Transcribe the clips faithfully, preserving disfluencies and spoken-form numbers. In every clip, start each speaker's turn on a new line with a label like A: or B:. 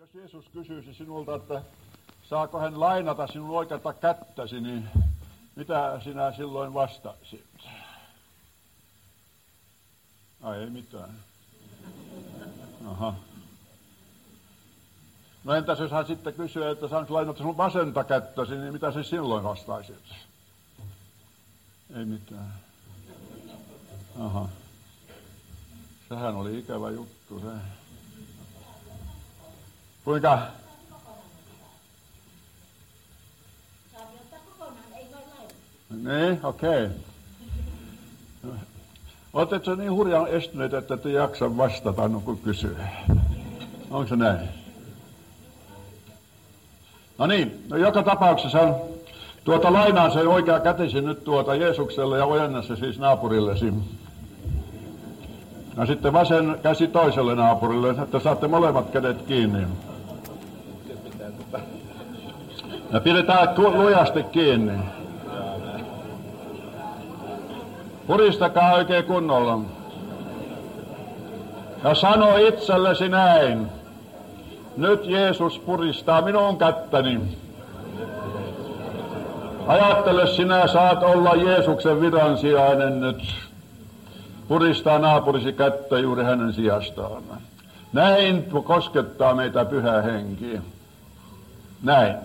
A: Jos Jeesus kysyisi sinulta, että saako hän lainata sinun oikeata kättäsi, niin mitä sinä silloin vastaisit? Ai ei mitään. Aha. No entäs jos hän sitten kysyy, että saanko lainata sinun vasenta kättäsi, niin mitä se silloin vastaisit? Ei mitään. Aha. Sehän oli ikävä juttu se. Kuinka? Niin, okei. Okay. Oletko niin hurjan estyneet, että et jaksa vastata, no kun kysyy? Onko se näin? No niin, no joka tapauksessa tuota lainaan sen oikea kätesi nyt tuota Jeesukselle ja ojenna se siis naapurillesi. Ja sitten vasen käsi toiselle naapurille, että saatte molemmat kädet kiinni. Ja pidetään lujasti kiinni. Puristakaa oikein kunnolla. Ja sano itsellesi näin. Nyt Jeesus puristaa minun kättäni. Ajattele, sinä saat olla Jeesuksen viransijainen nyt. Puristaa naapurisi kättä juuri hänen sijastaan. Näin koskettaa meitä Pyhä Henki. Näin.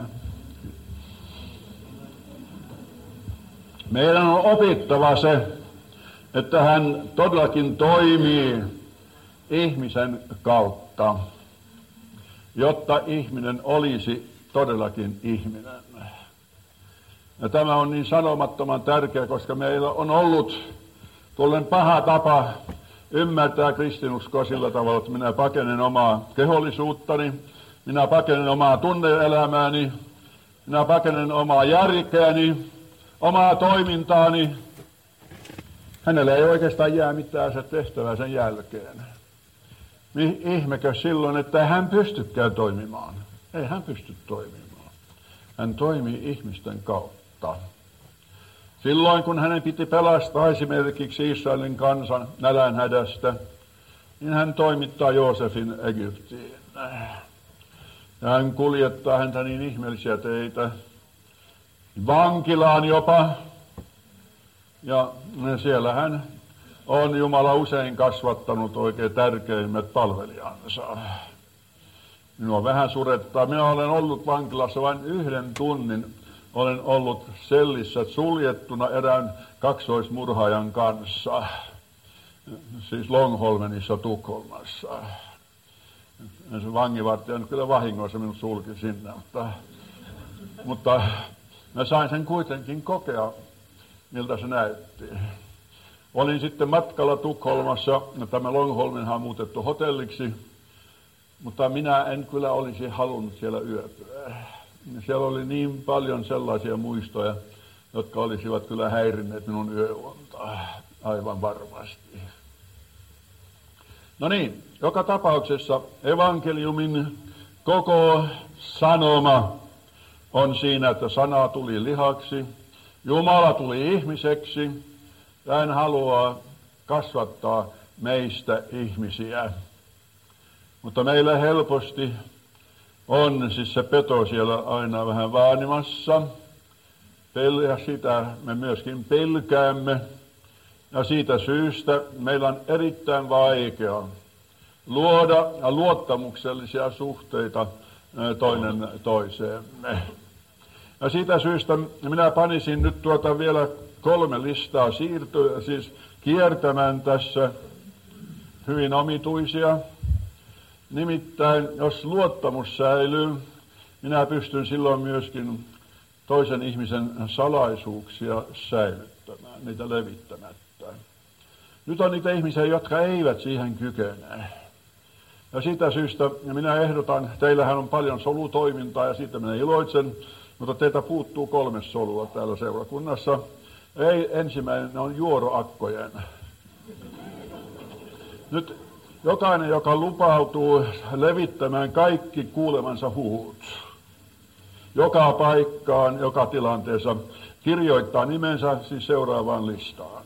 A: Meidän on opittava se, että hän todellakin toimii ihmisen kautta, jotta ihminen olisi todellakin ihminen. Ja tämä on niin sanomattoman tärkeä, koska meillä on ollut tuollen paha tapa ymmärtää kristinuskoa sillä tavalla, että minä pakenen omaa kehollisuuttani, minä pakenen omaa tunne-elämääni, minä pakenen omaa järkeäni, omaa toimintaani. Hänellä ei oikeastaan jää mitään se tehtävää sen jälkeen. Ihmekö silloin, että hän pystykään toimimaan? Ei hän pysty toimimaan. Hän toimii ihmisten kautta. Silloin kun hänen piti pelastaa esimerkiksi Israelin kansan nälänhädästä, niin hän toimittaa Joosefin Egyptiin. Ja hän kuljettaa häntä niin ihmeellisiä teitä, vankilaan jopa. Ja siellä hän on Jumala usein kasvattanut oikein tärkeimmät palvelijansa. Minua vähän surettaa. Minä olen ollut vankilassa vain yhden tunnin. Olen ollut sellissä suljettuna erään kaksoismurhaajan kanssa, siis Longholmenissa Tukholmassa. Ja se vanginvartija kyllä vahingossa minut sulki sinne, mutta, mutta mä sain sen kuitenkin kokea, miltä se näytti. Olin sitten matkalla Tukholmassa, ja tämä Longholmenhan on muutettu hotelliksi, mutta minä en kyllä olisi halunnut siellä yöpyä. Siellä oli niin paljon sellaisia muistoja, jotka olisivat kyllä häirinneet minun yöunta aivan varmasti. No niin, joka tapauksessa evankeliumin koko sanoma on siinä, että sana tuli lihaksi, Jumala tuli ihmiseksi ja hän haluaa kasvattaa meistä ihmisiä. Mutta meillä helposti on siis se peto siellä aina vähän vaanimassa. Ja sitä me myöskin pelkäämme. Ja siitä syystä meillä on erittäin vaikea luoda luottamuksellisia suhteita toinen toiseemme. Ja siitä syystä minä panisin nyt tuota vielä kolme listaa siirtyä, siis kiertämään tässä hyvin omituisia. Nimittäin, jos luottamus säilyy, minä pystyn silloin myöskin toisen ihmisen salaisuuksia säilyttämään, niitä levittämättä. Nyt on niitä ihmisiä, jotka eivät siihen kykene. Ja siitä syystä minä ehdotan, teillähän on paljon solutoimintaa ja siitä minä iloitsen, mutta teiltä puuttuu kolme solua täällä seurakunnassa. Ei, ensimmäinen on juoroakkojen. Nyt jokainen, joka lupautuu levittämään kaikki kuulemansa huhut, joka paikkaan, joka tilanteessa, kirjoittaa nimensä siis seuraavaan listaan.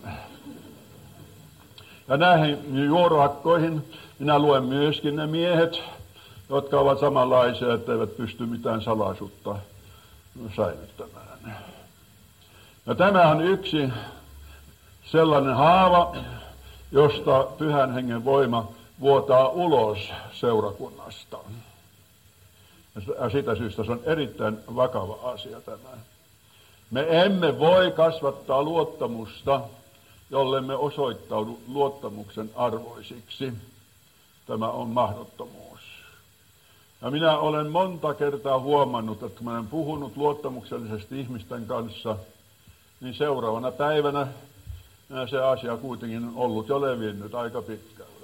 A: Ja näihin juoroakkoihin minä luen myöskin ne miehet, jotka ovat samanlaisia, etteivät pysty mitään salaisuutta säilyttämään. Ja tämä on yksi sellainen haava, josta Pyhän Hengen voima vuotaa ulos seurakunnasta. Ja siitä syystä se on erittäin vakava asia tämä. Me emme voi kasvattaa luottamusta, jollemme osoittaudu luottamuksen arvoisiksi. Tämä on mahdottomuus. Ja minä olen monta kertaa huomannut, että kun mä olen puhunut luottamuksellisesti ihmisten kanssa, niin seuraavana päivänä se asia kuitenkin on ollut jo levinnyt aika pitkälle.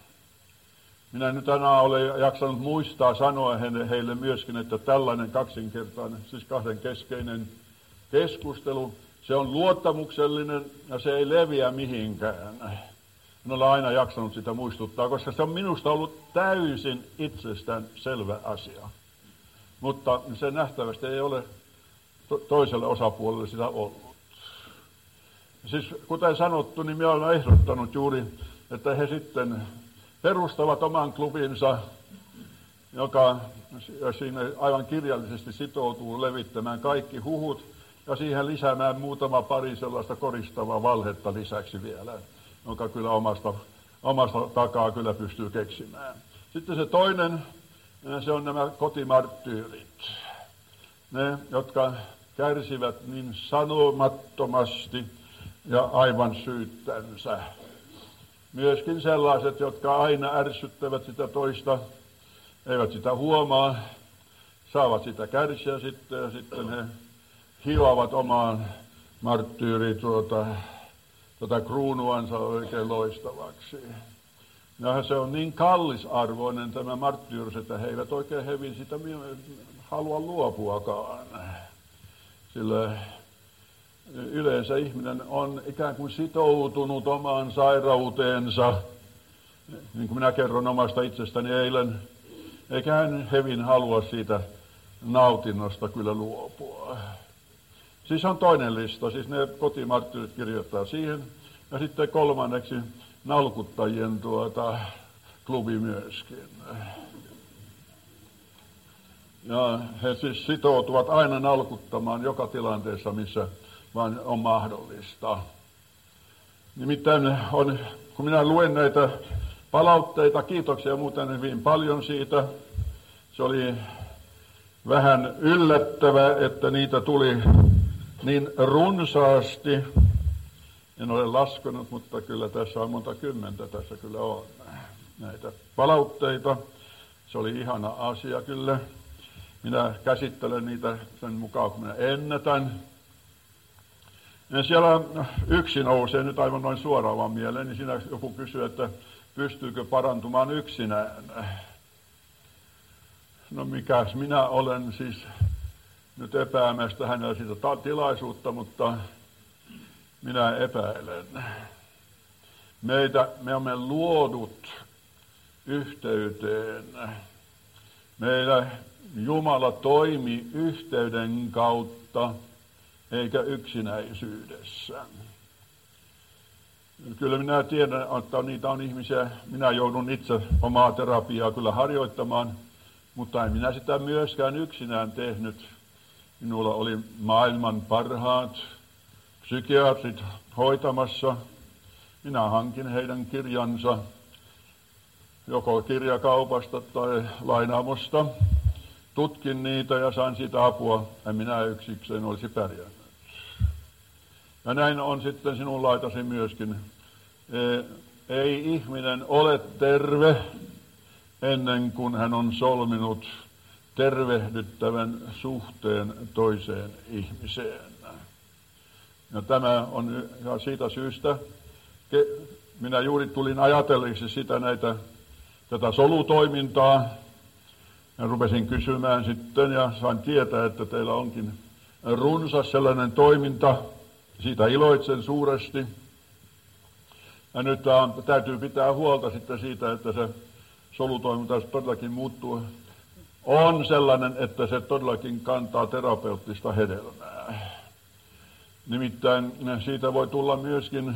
A: Minä nyt tänään olen jaksanut muistaa sanoa heille myöskin, että tällainen kaksinkertainen, siis kahden keskeinen keskustelu, se on luottamuksellinen ja se ei leviä mihinkään. Minä olen aina jaksanut sitä muistuttaa, koska se on minusta ollut täysin itsestään selvä asia. Mutta se nähtävästi ei ole to- toiselle osapuolelle sitä ollut. Siis kuten sanottu, niin minä olen ehdottanut juuri, että he sitten perustavat oman klubinsa, joka siinä aivan kirjallisesti sitoutuu levittämään kaikki huhut ja siihen lisäämään muutama pari sellaista koristavaa valhetta lisäksi vielä, jonka kyllä omasta, omasta takaa kyllä pystyy keksimään. Sitten se toinen, se on nämä kotimarttyyrit. Ne, jotka kärsivät niin sanomattomasti ja aivan syyttänsä. Myöskin sellaiset, jotka aina ärsyttävät sitä toista, eivät sitä huomaa, saavat sitä kärsiä sitten ja sitten he hioavat omaan marttyyri tuota, tuota kruunuansa oikein loistavaksi. Ja se on niin kallisarvoinen tämä marttyyrs, että he eivät oikein hevin sitä halua luopuakaan. Sillä yleensä ihminen on ikään kuin sitoutunut omaan sairauteensa, niin kuin minä kerron omasta itsestäni eilen, eikä hän hevin halua siitä nautinnosta kyllä luopua. Siis on toinen lista, siis ne kotimarttyyrit kirjoittaa siihen, ja sitten kolmanneksi nalkuttajien tuota, klubi myöskin. Ja he siis sitoutuvat aina nalkuttamaan joka tilanteessa, missä vaan on mahdollista. Nimittäin on, kun minä luen näitä palautteita, kiitoksia muuten hyvin paljon siitä. Se oli vähän yllättävää, että niitä tuli niin runsaasti. En ole laskenut, mutta kyllä tässä on monta kymmentä, tässä kyllä on näitä palautteita. Se oli ihana asia kyllä. Minä käsittelen niitä sen mukaan, kun minä ennätän. Ja siellä yksi nousee nyt aivan noin suoraan vaan mieleen, niin siinä joku kysyy, että pystyykö parantumaan yksinään. No mikäs minä olen siis nyt epäämästä hänellä siitä tilaisuutta, mutta minä epäilen. Meitä, me olemme luodut yhteyteen. Meillä Jumala toimi yhteyden kautta, eikä yksinäisyydessä. Kyllä minä tiedän, että niitä on ihmisiä, minä joudun itse omaa terapiaa kyllä harjoittamaan, mutta en minä sitä myöskään yksinään tehnyt. Minulla oli maailman parhaat psykiatrit hoitamassa. Minä hankin heidän kirjansa joko kirjakaupasta tai lainaamosta. Tutkin niitä ja sain siitä apua. En minä yksikseen olisi pärjännyt. Ja näin on sitten sinun laitasi myöskin. Ei ihminen ole terve ennen kuin hän on solminut tervehdyttävän suhteen toiseen ihmiseen. Ja tämä on ja siitä syystä, minä juuri tulin ajatelleeksi sitä näitä, tätä solutoimintaa, ja rupesin kysymään sitten ja sain tietää, että teillä onkin runsas sellainen toiminta, siitä iloitsen suuresti. Ja nyt täytyy pitää huolta sitten siitä, että se solutoiminta todellakin muuttuu. On sellainen, että se todellakin kantaa terapeuttista hedelmää. Nimittäin siitä voi tulla myöskin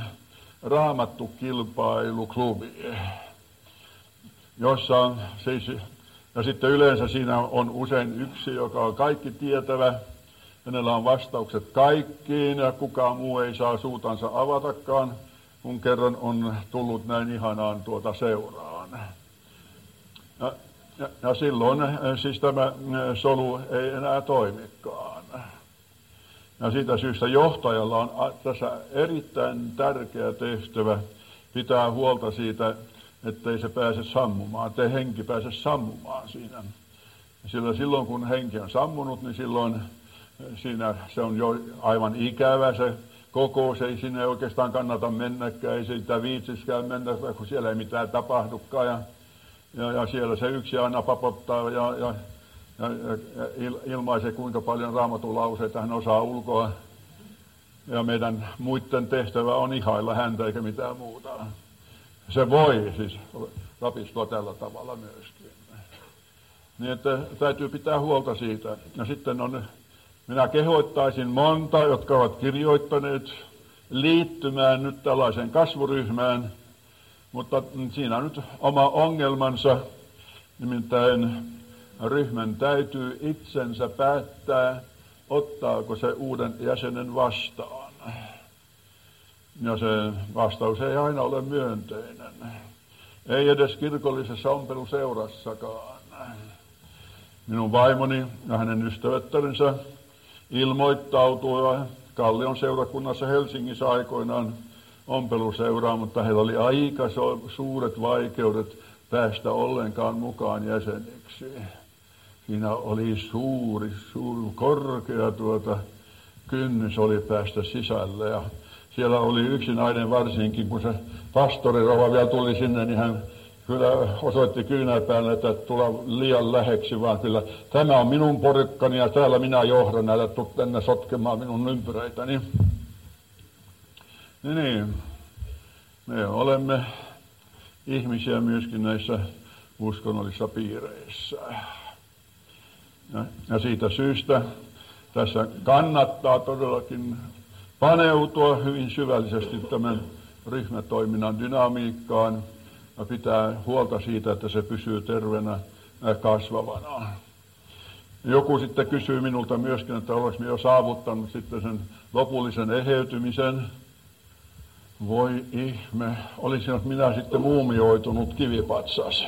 A: raamattu kilpailuklubi, jossa siis Ja sitten yleensä siinä on usein yksi, joka on kaikki tietävä. Hänellä on vastaukset kaikkiin ja kukaan muu ei saa suutansa avatakaan, kun kerran on tullut näin ihanaan tuota seuraan. Ja, ja, ja silloin siis tämä solu ei enää toimikaan. Ja siitä syystä johtajalla on tässä erittäin tärkeä tehtävä pitää huolta siitä, ettei se pääse sammumaan, ettei henki pääse sammumaan siinä. Sillä silloin kun henki on sammunut, niin silloin siinä se on jo aivan ikävä se kokous, ei sinne oikeastaan kannata mennäkään, ei sitä viitsiskään mennä, kun siellä ei mitään tapahdukaan. Ja, ja, ja siellä se yksi aina papottaa ja, ja, ja, ja ilmaisee, kuinka paljon Raamatun lauseita hän osaa ulkoa. Ja meidän muiden tehtävä on ihailla häntä eikä mitään muuta. Se voi siis rapistua tällä tavalla myöskin. Niin että täytyy pitää huolta siitä. Ja sitten on, minä kehoittaisin monta, jotka ovat kirjoittaneet liittymään nyt tällaiseen kasvuryhmään, mutta siinä on nyt oma ongelmansa, nimittäin ryhmän täytyy itsensä päättää, ottaako se uuden jäsenen vastaan. Ja se vastaus ei aina ole myönteinen. Ei edes kirkollisessa ompeluseurassakaan. Minun vaimoni ja hänen ystävättärensä ilmoittautui Kallion seurakunnassa Helsingissä aikoinaan ompeluseuraan, mutta heillä oli aika suuret vaikeudet päästä ollenkaan mukaan jäseniksi. Siinä oli suuri, suuri, korkea tuota, kynnys oli päästä sisälle ja siellä oli yksi nainen varsinkin, kun se pastorirova vielä tuli sinne, niin hän kyllä osoitti kyynärpäällä, että tulee liian läheksi, vaan kyllä tämä on minun porukkani ja täällä minä johdan, älä tuu tänne sotkemaan minun ympyröitäni. Niin, niin, me olemme ihmisiä myöskin näissä uskonnollisissa piireissä. Ja, ja siitä syystä tässä kannattaa todellakin paneutua hyvin syvällisesti tämän ryhmätoiminnan dynamiikkaan ja pitää huolta siitä, että se pysyy terveenä ja kasvavana. Joku sitten kysyy minulta myöskin, että olisiko jo saavuttanut sitten sen lopullisen eheytymisen. Voi ihme, olisin minä sitten muumioitunut kivipatsas.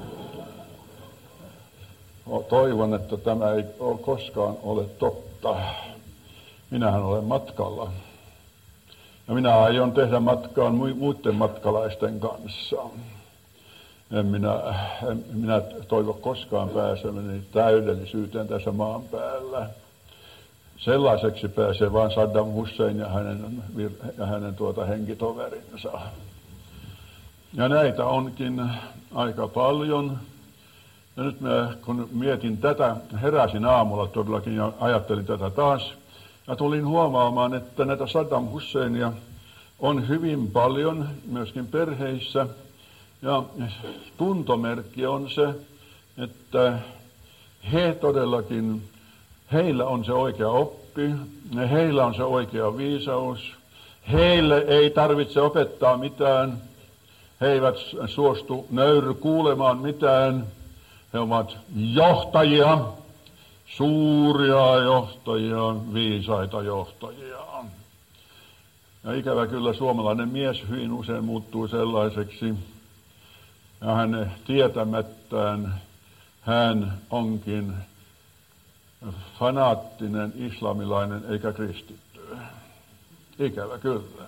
A: Toivon, että tämä ei koskaan ole totta. Minähän olen matkalla. Ja minä aion tehdä matkaan muiden matkalaisten kanssa. En minä, en minä toivo koskaan pääsemäni täydellisyyteen tässä maan päällä. Sellaiseksi pääsee vain Saddam Hussein ja hänen, ja hänen tuota henkitoverinsa. Ja näitä onkin aika paljon. Ja nyt mä, kun mietin tätä, heräsin aamulla todellakin ja ajattelin tätä taas. Ja tulin huomaamaan, että näitä Saddam Husseinia on hyvin paljon myöskin perheissä. Ja tuntomerkki on se, että he todellakin, heillä on se oikea oppi, heillä on se oikea viisaus. Heille ei tarvitse opettaa mitään. He eivät suostu nöyry kuulemaan mitään. He ovat johtajia. Suuria johtajia, viisaita johtajia. Ja ikävä kyllä suomalainen mies hyvin usein muuttuu sellaiseksi, ja hän tietämättään hän onkin fanaattinen islamilainen eikä kristitty. Ikävä kyllä.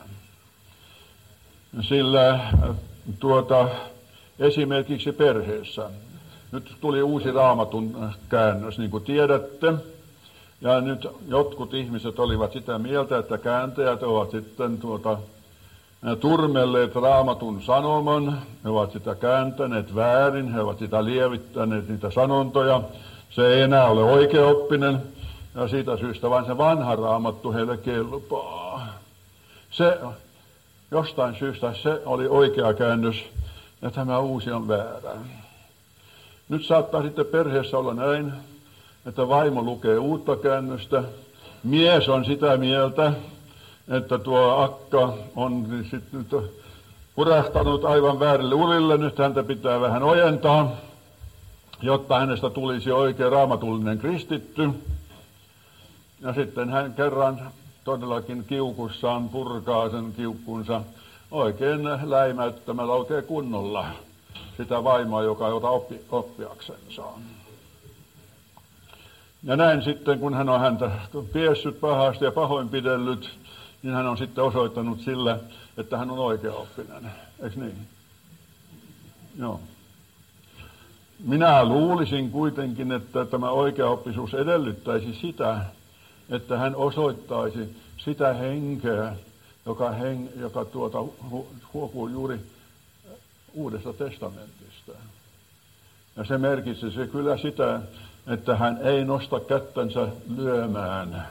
A: Sillä tuota, esimerkiksi perheessä. Nyt tuli uusi Raamatun käännös, niin kuin tiedätte. Ja nyt jotkut ihmiset olivat sitä mieltä, että kääntäjät ovat sitten tuota, turmelleet Raamatun sanoman. He ovat sitä kääntäneet väärin, he ovat sitä lievittäneet niitä sanontoja. Se ei enää ole oikeaoppinen. Ja siitä syystä vain se vanha Raamattu heille kelpaa. Se, jostain syystä se oli oikea käännös ja tämä uusi on väärä. Nyt saattaa sitten perheessä olla näin, että vaimo lukee uutta käännöstä. Mies on sitä mieltä, että tuo akka on sitten nyt purahtanut aivan väärille urille. Nyt häntä pitää vähän ojentaa. jotta hänestä tulisi oikein raamatullinen kristitty. Ja sitten hän kerran todellakin kiukussaan purkaa sen kiukkunsa oikein läimäyttämällä oikein kunnolla sitä vaimoa, joka ei ota oppi, oppiaksensa. Ja näin sitten, kun hän on häntä piessyt pahasti ja pahoinpidellyt, niin hän on sitten osoittanut sillä, että hän on oikeaoppinen. Eikö niin? Joo. Minä luulisin kuitenkin, että tämä oikeaoppisuus edellyttäisi sitä, että hän osoittaisi sitä henkeä, joka, heng, joka tuota, hu, huokuu juuri Uudesta testamentista. Ja se merkitsi se kyllä sitä, että hän ei nosta kättänsä lyömään,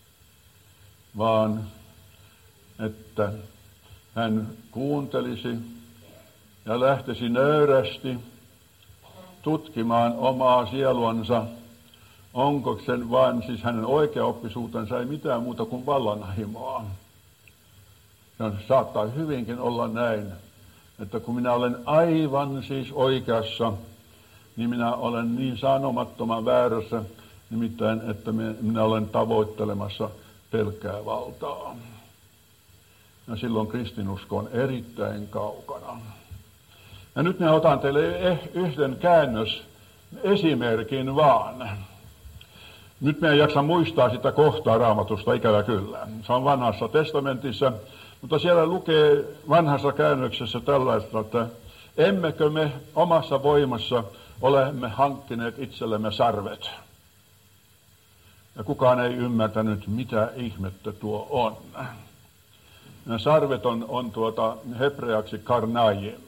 A: vaan että hän kuuntelisi ja lähtisi nöyrästi tutkimaan omaa sieluansa, onko sen vain, siis hänen oikeaoppisuutensa ei mitään muuta kuin vallanhimoa. Se saattaa hyvinkin olla näin, että kun minä olen aivan siis oikeassa, niin minä olen niin sanomattoman väärässä, nimittäin, että minä olen tavoittelemassa pelkkää valtaa. Ja silloin kristinusko on erittäin kaukana. Ja nyt minä otan teille yhden käännös esimerkin vaan. Nyt minä en jaksa muistaa sitä kohtaa Raamatusta, ikävä kyllä. Se on vanhassa testamentissa, mutta siellä lukee vanhassa käännöksessä tällaista, että emmekö me omassa voimassa olemme hankkineet itsellemme sarvet. Ja kukaan ei ymmärtänyt, mitä ihmettä tuo on. Ja sarvet on, on tuota hebreaksi karnaim.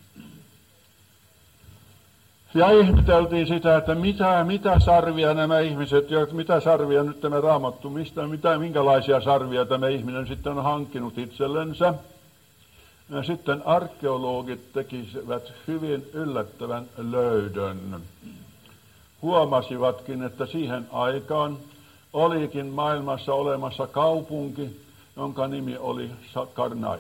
A: Ja ihmeteltiin sitä, että mitä, mitä sarvia nämä ihmiset, ja mitä sarvia nyt tämä Raamattu, mistä, mitä, minkälaisia sarvia tämä ihminen sitten on hankkinut itsellensä. Ja sitten arkeologit tekisivät hyvin yllättävän löydön. Huomasivatkin, että siihen aikaan olikin maailmassa olemassa kaupunki, jonka nimi oli Karnaim.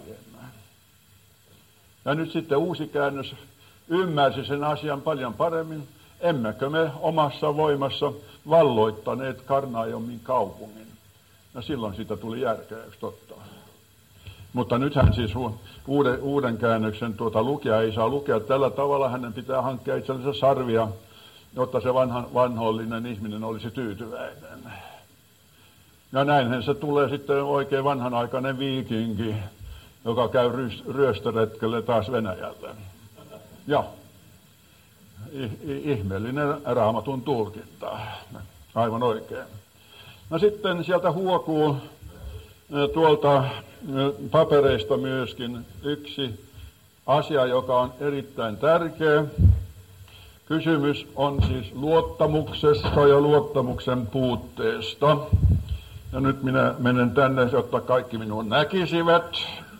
A: Ja nyt sitten uusi käännös ymmärsi sen asian paljon paremmin. Emmekö me omassa voimassa valloittaneet Karnaimin kaupungin? Ja silloin siitä tuli järkeä, eikö totta? Mutta nythän siis uuden, uuden käännöksen tuota lukija ei saa lukea tällä tavalla. Hänen pitää hankkia itsellensä sarvia, jotta se vanhan, vanhollinen ihminen olisi tyytyväinen. Ja näinhän se tulee sitten oikein vanhanaikainen viikinki, joka käy ryöstöretkelle taas Venäjälle. Ja ihmeellinen Raamatun tulkinta. Aivan oikein. No sitten sieltä huokuu tuolta papereista myöskin yksi asia, joka on erittäin tärkeä. Kysymys on siis luottamuksesta ja luottamuksen puutteesta. Ja nyt minä menen tänne, jotta kaikki minun näkisivät.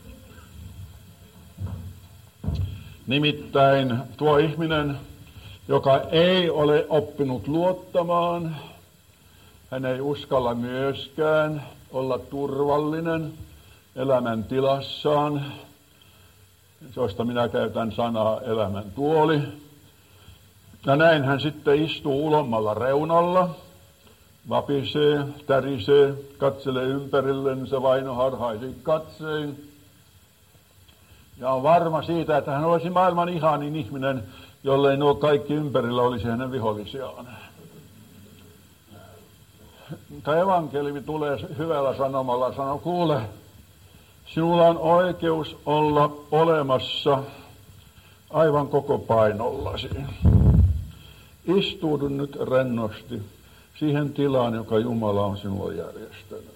A: Nimittäin tuo ihminen, joka ei ole oppinut luottamaan, hän ei uskalla myöskään olla turvallinen elämäntilassaan, josta minä käytän sanaa elämäntuoli. Ja näin hän sitten istuu ulommalla reunalla, vapisee, tärisee, katselee ympärillensä vainoharhaisin katsein. Ja on varma siitä, että hän olisi maailman ihanin ihminen, jollei nuo kaikki ympärillä olisi hänen vihollisiaan. Tämä evankeliumi tulee hyvällä sanomalla, sanoo, kuule, sinulla on oikeus olla olemassa aivan koko painollasi. Istuudu nyt rennosti siihen tilaan, joka Jumala on sinulle järjestänyt.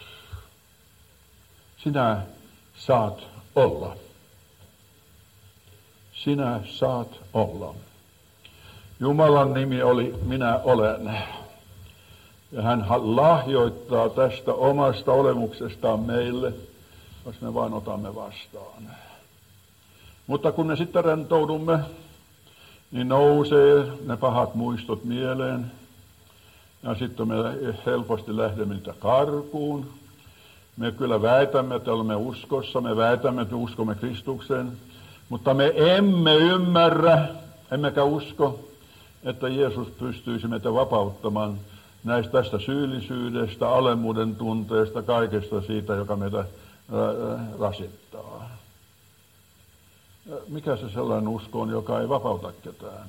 A: Sinä saat olla. Sinä saat olla. Jumalan nimi oli Minä olen. Ja hän lahjoittaa tästä omasta olemuksestaan meille, jos me vain otamme vastaan. Mutta kun me sitten rentoudumme, niin nousee ne pahat muistot mieleen. Ja sitten me helposti lähdemme niitä karkuun. Me kyllä väitämme, että olemme uskossa, me väitämme, että uskomme Kristukseen. Mutta me emme ymmärrä, emmekä usko, että Jeesus pystyisi meitä vapauttamaan näistä tästä syyllisyydestä, alemmuuden tunteesta, kaikesta siitä, joka meitä rasittaa. Mikä se sellainen usko on, joka ei vapauta ketään?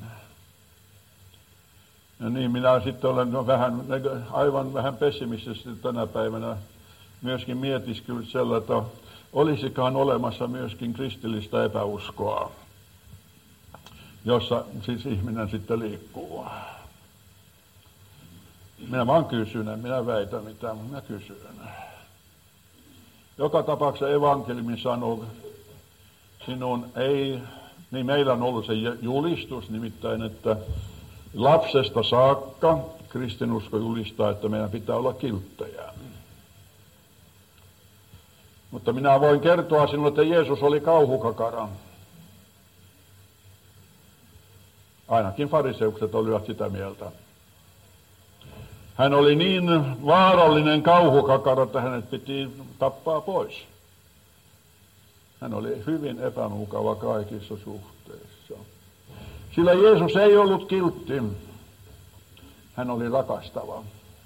A: Ja niin minä sitten olen vähän, aivan vähän pessimistisesti tänä päivänä myöskin mietiskellyt sellainen, että olisikaan olemassa myöskin kristillistä epäuskoa, jossa siis ihminen sitten liikkuu. Minä vaan kysyn, en minä väitä mitään, minä kysyn. Joka tapauksessa evankeliumi sanoo, sinun ei, niin meillä on ollut se julistus nimittäin, että lapsesta saakka kristinusko julistaa, että meidän pitää olla kilttejä. Mutta minä voin kertoa sinulle, että Jeesus oli kauhukakara. Ainakin fariseukset olivat sitä mieltä. Hän oli niin vaarallinen kauhukakara, että hänet piti tappaa pois. Hän oli hyvin epämukava kaikissa suhteissa. Sillä Jeesus ei ollut kiltti. Hän oli rakastava.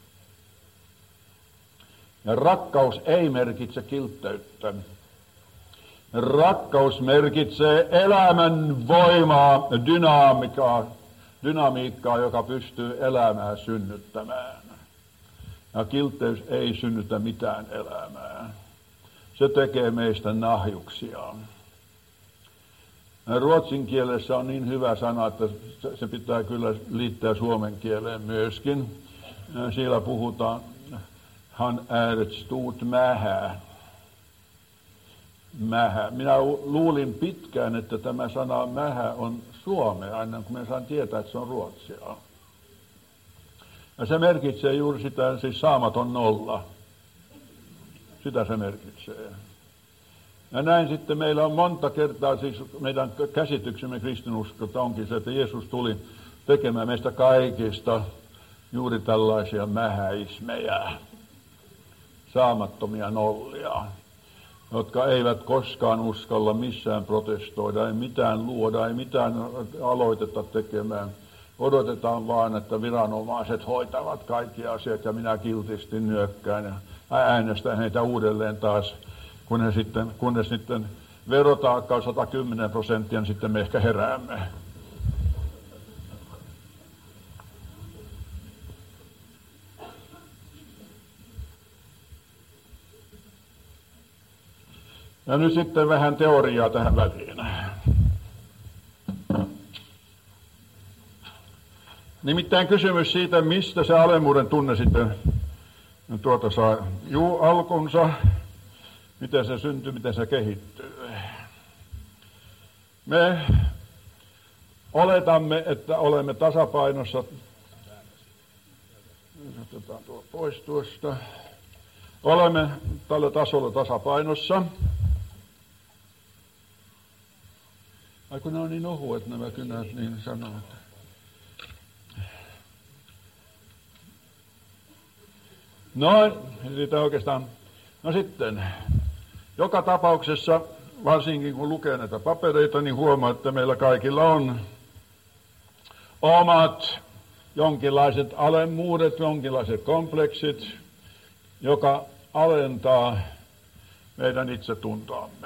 A: Ja rakkaus ei merkitse kiltteyttä. Rakkaus merkitsee elämän voimaa, dynamiikkaa, dynamiikkaa, joka pystyy elämää synnyttämään. Ja kiltteys ei synnytä mitään elämää. Se tekee meistä nahjuksia. Ruotsin kielessä on niin hyvä sana, että se pitää kyllä liittää suomen kieleen myöskin. Siellä puhutaan han är ett stort mähä. Mähä. Minä luulin pitkään, että tämä sana mähä on suomea, aina kun minä saan tietää, että se on ruotsia. Ja se merkitsee juuri sitä, siis saamaton nolla. Sitä se merkitsee. Ja näin sitten meillä on monta kertaa, siis meidän käsityksemme kristinuskosta onkin se, että Jeesus tuli tekemään meistä kaikista juuri tällaisia mähäismejä, saamattomia nollia, jotka eivät koskaan uskalla missään protestoida, ei mitään luoda, ei mitään aloiteta tekemään. Odotetaan vaan, että viranomaiset hoitavat kaikki asiat ja minä kiltisti nyökkään ja äänestän heitä uudelleen taas, kun he sitten, kun he sitten verotaakka on sata kymmenen prosenttia, niin sitten me ehkä heräämme. Ja nyt sitten vähän teoriaa tähän väliin. Nimittäin kysymys siitä, mistä se alemmuuden tunne sitten tuota saa juu alkunsa, miten se syntyy, miten se kehittyy. Me oletamme, että olemme tasapainossa. Otetaan tuo pois tuosta. Olemme tällä tasolla tasapainossa. Ai kun ne on niin ohuet nämä kynät, niin sanoo. No, siitä oikeastaan. No sitten, joka tapauksessa, varsinkin kun lukee näitä papereita, niin huomaa, että meillä kaikilla on omat jonkinlaiset alemmuudet, jonkinlaiset kompleksit, joka alentaa meidän itsetuntoamme.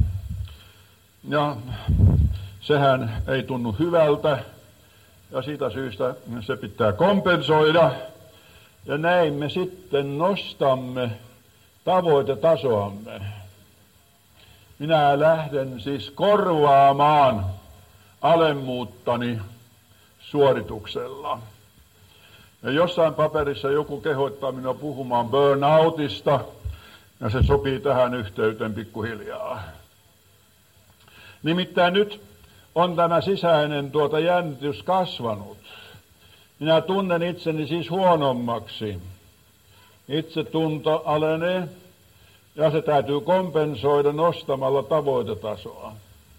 A: Ja sehän ei tunnu hyvältä, ja siitä syystä se pitää kompensoida. Ja näin me sitten nostamme tavoitetasoamme. Minä lähden siis korvaamaan alemmuuttani suorituksella. Ja jossain paperissa joku kehottaa minua puhumaan burnoutista, ja se sopii tähän yhteyteen pikkuhiljaa. Nimittäin nyt on tämä sisäinen tuota jännitys kasvanut. Minä tunnen itseni siis huonommaksi. Itsetunto alenee ja se täytyy kompensoida nostamalla tavoitetasoa.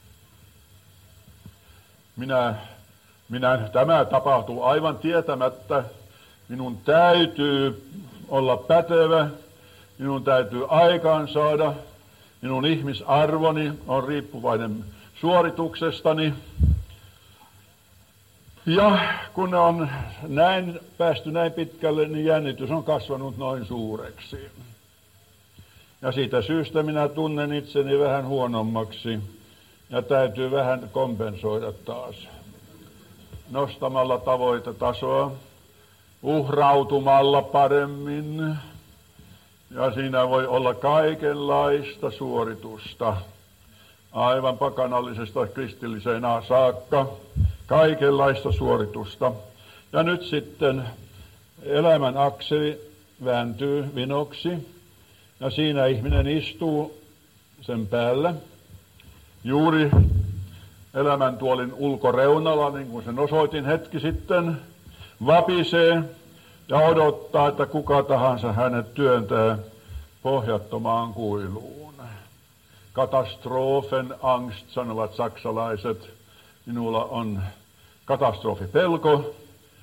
A: Minä, minä, tämä tapahtuu aivan tietämättä. Minun täytyy olla pätevä, minun täytyy aikaansaada, minun ihmisarvoni on riippuvainen suorituksestani. Ja kun on näin päästy näin pitkälle, niin jännitys on kasvanut noin suureksi. Ja siitä syystä minä tunnen itseni vähän huonommaksi ja täytyy vähän kompensoida taas. Nostamalla tavoitetasoa, uhrautumalla paremmin. Ja siinä voi olla kaikenlaista suoritusta, aivan pakanallisesta kristilliseen saakka, kaikenlaista suoritusta. Ja nyt sitten elämän akseli vääntyy vinoksi, ja siinä ihminen istuu sen päällä, juuri elämäntuolin ulkoreunalla, niin kuin sen osoitin hetki sitten, vapisee ja odottaa, että kuka tahansa hänet työntää pohjattomaan kuiluun. Katastrofen angst, sanovat saksalaiset. Minulla on katastrofipelko.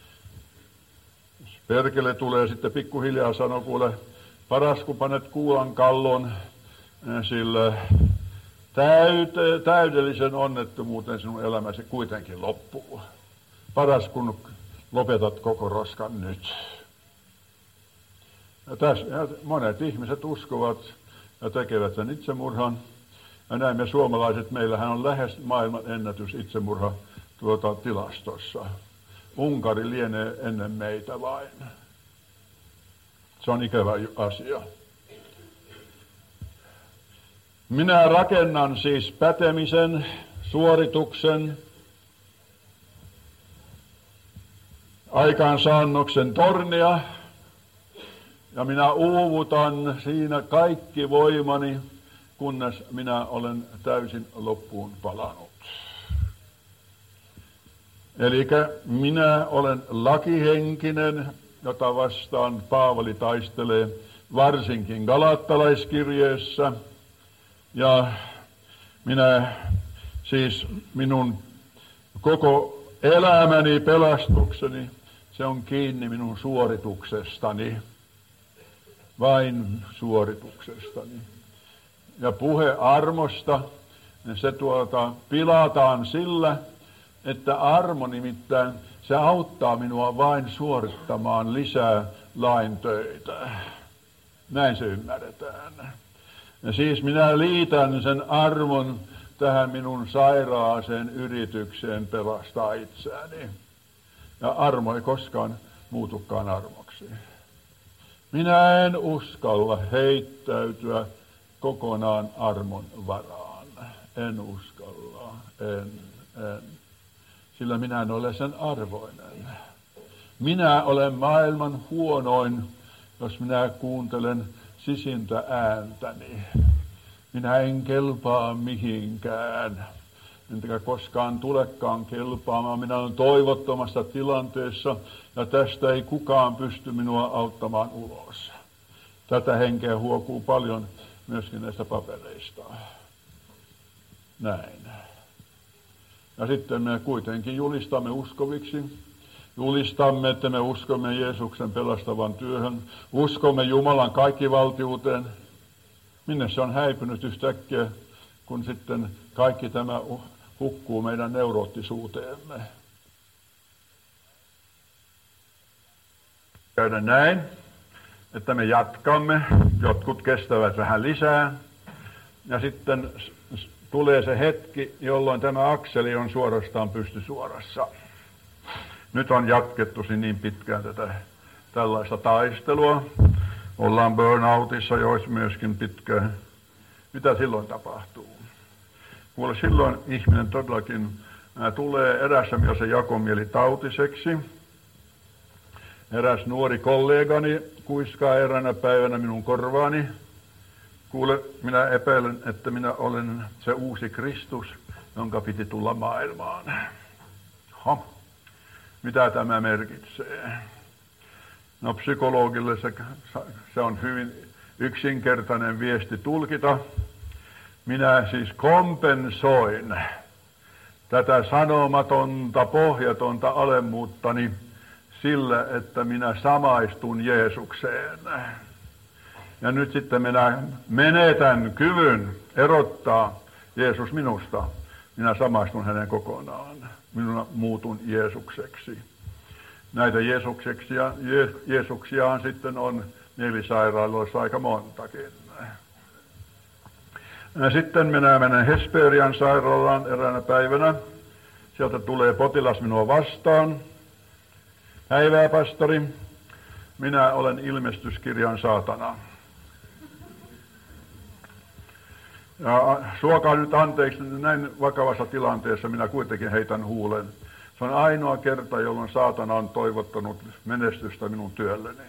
A: Perkele tulee sitten pikkuhiljaa sanoo, kuule, paras kun panet kuulan kallon, sillä täyte, täydellisen onnettomuuteen sinun elämäsi kuitenkin loppuu. Paras kun lopetat koko roskan nyt. Ja tässä, ja monet ihmiset uskovat ja tekevät sen itsemurhan. Ja näin me suomalaiset, meillähän on lähes maailman ennätys itsemurha tuota tilastossa. Unkari lienee ennen meitä vain. Se on ikävä asia. Minä rakennan siis pätemisen, suorituksen, aikaansaannoksen tornia, ja minä uuvutan siinä kaikki voimani, kunnes minä olen täysin loppuun palannut. Eli minä olen lakihenkinen, jota vastaan Paavali taistelee varsinkin galattalaiskirjeessä. Ja minä siis minun koko elämäni, pelastukseni, se on kiinni minun suorituksestani. Vain suorituksestani. Ja puhe armosta, se tuota pilataan sillä, että armo nimittäin, se auttaa minua vain suorittamaan lisää lain töitä. Näin se ymmärretään. Ja siis minä liitän sen armon tähän minun sairaaseen yritykseen pelastaa itseäni. Ja armo ei koskaan muutukaan armoksi. Minä en uskalla heittäytyä kokonaan armon varaan. En uskalla, en, en. Sillä minä en ole sen arvoinen. Minä olen maailman huonoin, jos minä kuuntelen sisintä ääntäni. Minä en kelpaa mihinkään, enkä koskaan tulekaan kelpaamaan. Minä olen toivottomassa tilanteessa, ja tästä ei kukaan pysty minua auttamaan ulos. Tätä henkeä huokuu paljon myöskin näistä papereista. Näin. Ja sitten me kuitenkin julistamme uskoviksi. Julistamme, että me uskomme Jeesuksen pelastavan työhön. Uskomme Jumalan kaikkivaltiuteen. Minne se on häipynyt yhtäkkiä, kun sitten kaikki tämä hukkuu meidän neuroottisuuteemme. Käydä näin, että me jatkamme. Jotkut kestävät vähän lisää. Ja sitten tulee se hetki, jolloin tämä akseli on suorastaan pystysuorassa. Nyt on jatkettu niin pitkään tätä tällaista taistelua. Ollaan burnoutissa, jos myöskin pitkään. Mitä silloin tapahtuu? Kuule, silloin ihminen todellakin ää, tulee erässä mielessä jakomielitautiseksi. Eräs nuori kollegani kuiskaa eräänä päivänä minun korvaani. Kuule, minä epäilen, että minä olen se uusi Kristus, jonka piti tulla maailmaan. Ha, mitä tämä merkitsee? No psykologille se, se on hyvin yksinkertainen viesti tulkita. Minä siis kompensoin tätä sanomatonta, pohjatonta alemmuuttani sillä, että minä samaistun Jeesukseen. Ja nyt sitten minä menetän kyvyn erottaa Jeesus minusta. Minä samaistun hänen kokonaan. minä muutun Jeesukseksi. Näitä Jeesuksia, Je, Jeesuksiaan sitten on mielisairaaloissa aika montakin. Sitten minä menen Hesperian sairaalaan eräänä päivänä. Sieltä tulee potilas minua vastaan. Päivää, pastori. Minä olen ilmestyskirjan saatana. Ja suokaa nyt anteeksi, näin vakavassa tilanteessa minä kuitenkin heitän huulen. Se on ainoa kerta, jolloin saatana on toivottanut menestystä minun työlleni.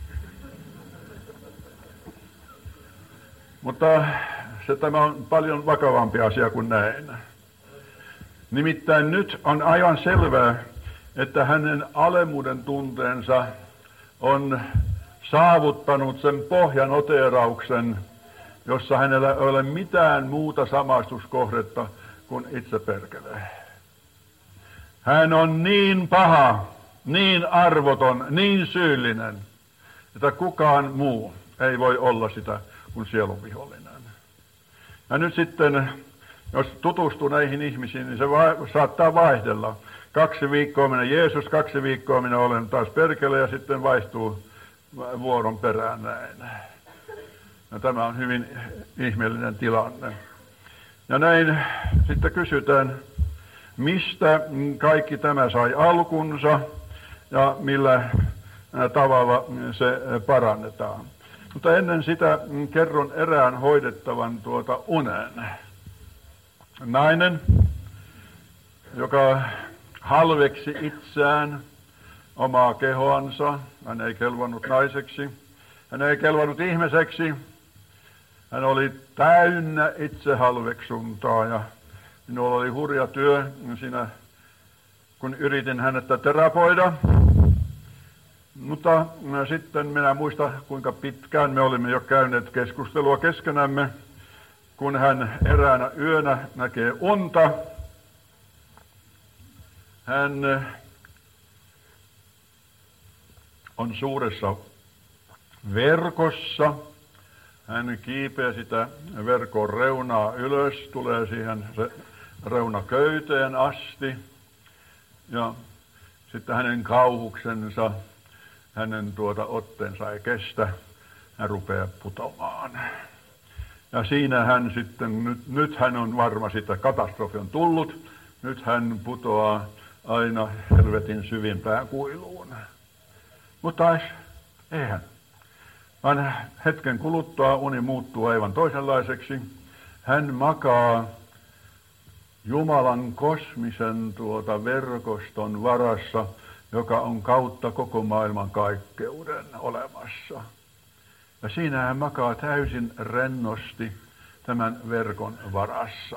A: Mutta se tämä on paljon vakavampi asia kuin näin. Nimittäin nyt on aivan selvää, että hänen alemmuuden tunteensa on saavuttanut sen pohjanoteerauksen, jossa hänellä ei ole mitään muuta samaistuskohdetta kuin itse perkele. Hän on niin paha, niin arvoton, niin syyllinen, että kukaan muu ei voi olla sitä kuin sielunvihollinen. Ja nyt sitten, jos tutustuu näihin ihmisiin, niin se va- saattaa vaihdella. Kaksi viikkoa minä Jeesus, kaksi viikkoa minä olen taas perkele ja sitten vaihtuu vuoron perään näin. Ja tämä on hyvin ihmeellinen tilanne. Ja näin sitten kysytään, mistä kaikki tämä sai alkunsa ja millä tavalla se parannetaan. Mutta ennen sitä kerron erään hoidettavan tuota unen. Nainen, joka halveksi itseään, omaa kehoansa, hän ei kelvannut naiseksi, hän ei kelvannut ihmiseksi, hän oli täynnä itsehalveksuntaa ja minulla oli hurja työ siinä, kun yritin hänettä terapoida. Mutta sitten minä muista, kuinka pitkään me olimme jo käyneet keskustelua keskenämme, kun hän eräänä yönä näkee unta. Hän on suuressa verkossa. Hän kiipeää sitä verkon reunaa ylös, tulee siihen reunaköyteen asti. Ja sitten hänen kauhuksensa, hänen tuota otteensa ei kestä, hän rupeaa putoamaan. Ja siinä hän sitten, nyt, nyt hän on varma sitä, katastrofi on tullut, nyt hän putoaa aina helvetin syvimpään kuiluun. Mutta eihän. Vaan hetken kuluttua uni muuttuu aivan toisenlaiseksi. Hän makaa Jumalan kosmisen tuota verkoston varassa, joka on kautta koko maailman kaikkeuden olemassa. Ja siinä hän makaa täysin rennosti tämän verkon varassa.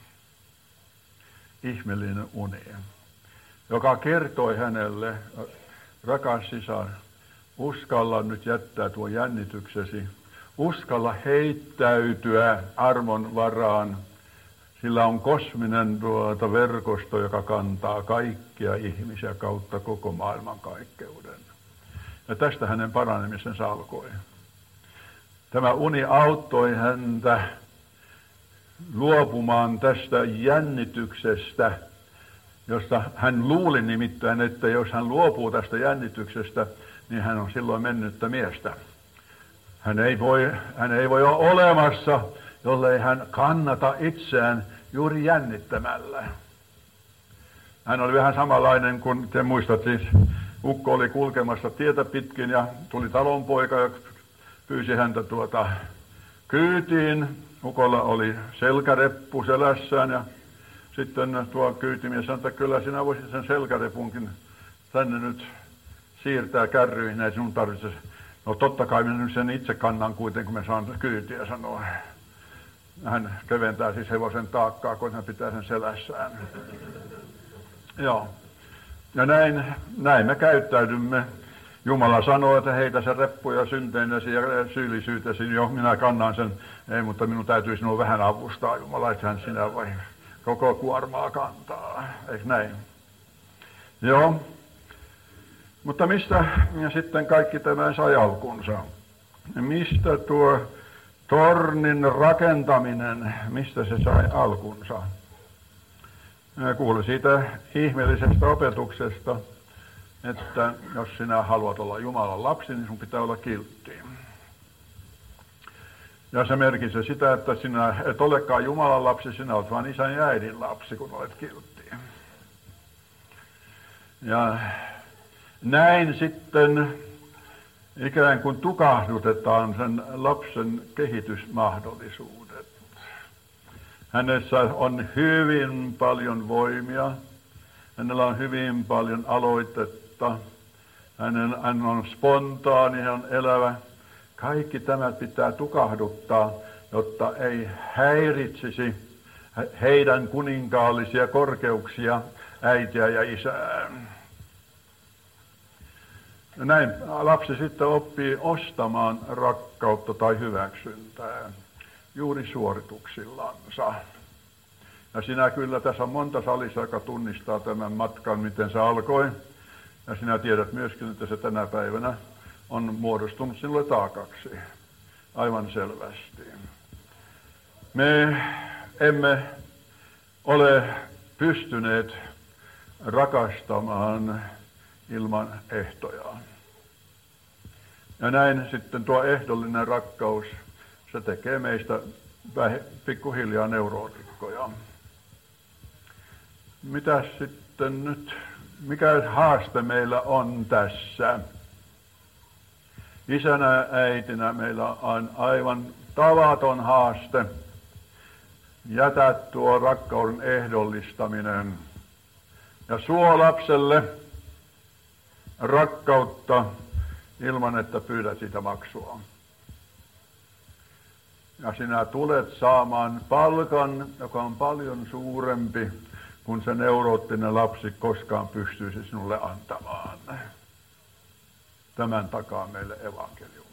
A: Ihmeellinen uni, joka kertoi hänelle, rakas sisar, uskalla nyt jättää tuon jännityksesi, uskalla heittäytyä armon varaan. Sillä on kosminen tuota verkosto, joka kantaa kaikkia ihmisiä kautta koko maailman kaikkeuden. Ja tästä hänen paranemisensa alkoi. Tämä uni auttoi häntä luopumaan tästä jännityksestä, josta hän luuli nimittäin, että jos hän luopuu tästä jännityksestä, niin hän on silloin mennyttä miestä. Hän ei voi, hän ei voi olla olemassa, jollei hän kannata itseään juuri jännittämällä. Hän oli vähän samanlainen kuin te muistat, siis ukko oli kulkemassa tietä pitkin ja tuli talonpoika ja pyysi häntä tuota kyytiin. Ukolla oli selkäreppu selässään ja sitten tuo kyytimies sanoi, että kyllä sinä voisit sen selkärepunkin tänne nyt siirtää kärryihin, ei sinun tarvitse. No totta kai minä nyt sen itse kannan kuitenkin, kun mä saan kyytiä sanoa. Hän keventää siis hevosen taakkaa, kun hän pitää sen selässään. Joo. Ja näin, näin me käyttäydymme. Jumala sanoo, että heitä se reppu ja synteinesi ja syyllisyytesi, jo minä kannan sen. Ei, mutta minun täytyy sinua vähän avustaa. Jumala, ethän sinä voi koko kuormaa kantaa. Eikö näin? Joo. Mutta mistä ja sitten kaikki tämä sai alkunsa? Mistä tuo tornin rakentaminen, mistä se sai alkunsa? kuului siitä ihmeellisestä opetuksesta, että jos sinä haluat olla Jumalan lapsi, niin sun pitää olla kiltti. Ja se merkitsee sitä, että sinä et olekaan Jumalan lapsi, sinä olet vain isän ja äidin lapsi, kun olet kiltti. Ja näin sitten ikään kuin tukahdutetaan sen lapsen kehitysmahdollisuudet. Hänessä on hyvin paljon voimia, hänellä on hyvin paljon aloitetta, hän on spontaani, hän on elävä. Kaikki tämä pitää tukahduttaa, jotta ei häiritsisi heidän kuninkaallisia korkeuksia, äitiä ja isää. Ja näin lapsi sitten oppii ostamaan rakkautta tai hyväksyntää juuri suorituksillansa. Ja sinä kyllä tässä on monta salissa, joka tunnistaa tämän matkan, miten se alkoi. Ja sinä tiedät myöskin, että se tänä päivänä on muodostunut sinulle taakaksi. Aivan selvästi. Me emme ole pystyneet rakastamaan ilman ehtoja. Ja näin sitten tuo ehdollinen rakkaus, se tekee meistä pikkuhiljaa neurootikkoja. Mitäs sitten nyt, mikä haaste meillä on tässä? Isänä ja äitinä meillä on aivan tavaton haaste. Jätä tuo rakkauden ehdollistaminen ja suo lapselle rakkautta ilman, että pyydät sitä maksua. Ja sinä tulet saamaan palkan, joka on paljon suurempi kuin se neuroottinen lapsi koskaan pystyisi sinulle antamaan. Tämän takaa meille evankeliumi.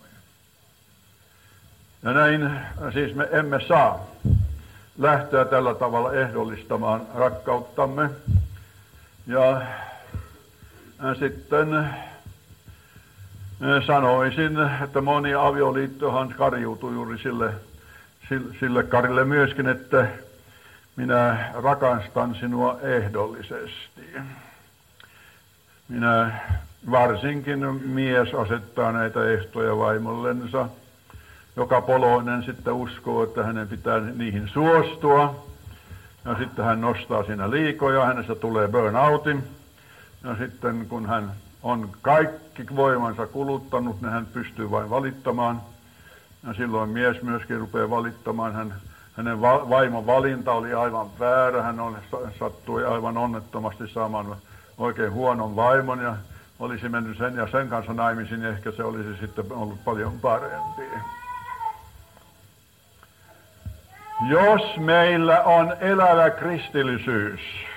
A: Ja näin siis me emme saa lähteä tällä tavalla ehdollistamaan rakkauttamme. Ja sitten sanoisin, että moni avioliittohan kariutui juuri sille, sille karille myöskin, että minä rakastan sinua ehdollisesti. Minä varsinkin mies asettaa näitä ehtoja vaimollensa. Joka poloinen sitten uskoo, että hänen pitää niihin suostua. Ja sitten hän nostaa siinä liikoja, hänestä tulee burnoutin. Ja sitten kun hän on kaikki voimansa kuluttanut, niin hän pystyy vain valittamaan. Ja silloin mies myöskin rupeaa valittamaan. Hän, hänen va- vaimon valinta oli aivan väärä. Hän oli, sattui aivan onnettomasti saamaan oikein huonon vaimon ja olisi mennyt sen ja sen kanssa naimisiin, niin ehkä se olisi sitten ollut paljon parempi. Jos meillä on elävä kristillisyys,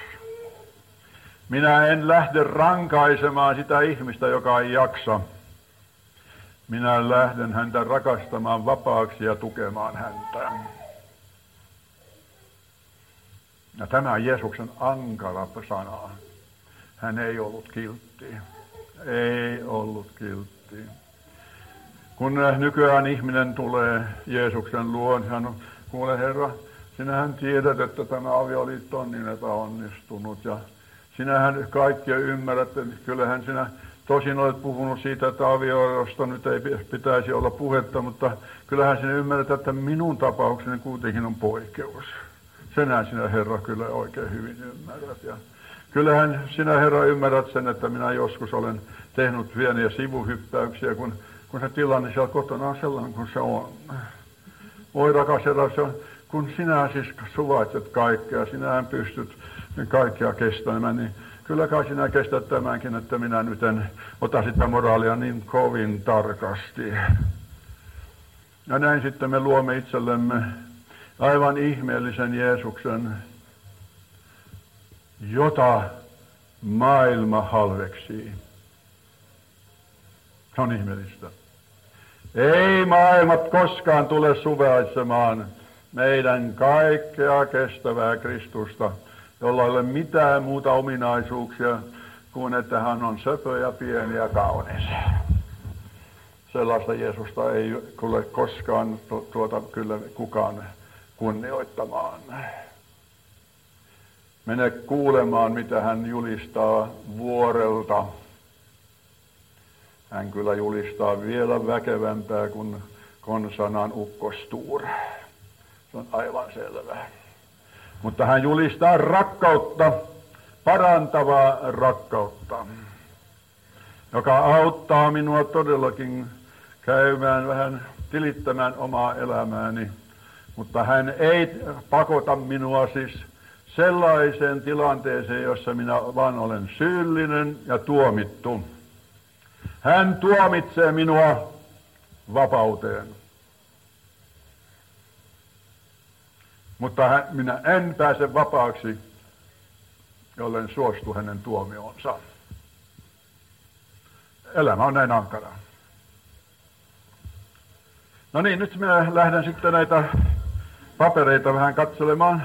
A: minä en lähde rankaisemaan sitä ihmistä, joka ei jaksa. Minä lähden häntä rakastamaan vapaaksi ja tukemaan häntä. Ja tämä on Jeesuksen ankara sana. Hän ei ollut kiltti. Ei ollut kiltti. Kun nykyään ihminen tulee Jeesuksen luon, hän on, kuule Herra, sinähän tiedät, että tämä avioliitto on niin epäonnistunut ja sinähän kaikkia ymmärrät, että kyllähän sinä tosin olet puhunut siitä, että avioliitosta nyt ei pitäisi olla puhetta, mutta kyllähän sinä ymmärrät, että minun tapaukseni kuitenkin on poikkeus. Senhän sinä Herra kyllä oikein hyvin ymmärrät. Ja kyllähän sinä Herra ymmärrät sen, että minä joskus olen tehnyt pieniä sivuhyppäyksiä, kun, kun se tilanne siellä kotona on sellainen kuin se on. Voi rakas Herra, se on, kun sinä siis suvaitset kaikkea, sinähän pystyt kaikkea kestämään, niin kyllä kai sinä kestät tämänkin, että minä nyt en ota sitä moraalia niin kovin tarkasti. Ja näin sitten me luomme itsellemme aivan ihmeellisen Jeesuksen, jota maailma halveksii. Se on ihmeellistä. Ei maailmat koskaan tule suvaitsemaan meidän kaikkea kestävää Kristusta, jolla ei ole mitään muuta ominaisuuksia kuin että hän on söpö ja pieni ja kaunis. Sellaista Jeesusta ei tule koskaan tuota kyllä kukaan kunnioittamaan. mene kuulemaan, mitä hän julistaa vuorelta. Hän kyllä julistaa vielä väkevämpää kuin konsanan ukkostuur. Se on aivan selvää. Mutta hän julistaa rakkautta, parantavaa rakkautta, joka auttaa minua todellakin käymään vähän tilittämään omaa elämääni. Mutta hän ei pakota minua siis sellaiseen tilanteeseen, jossa minä vaan olen syyllinen ja tuomittu. Hän tuomitsee minua vapauteen. Mutta hän, minä en pääse vapaaksi, jollen suostu hänen tuomioonsa. Elämä on näin ankara. No niin, nyt minä lähden sitten näitä papereita vähän katselemaan.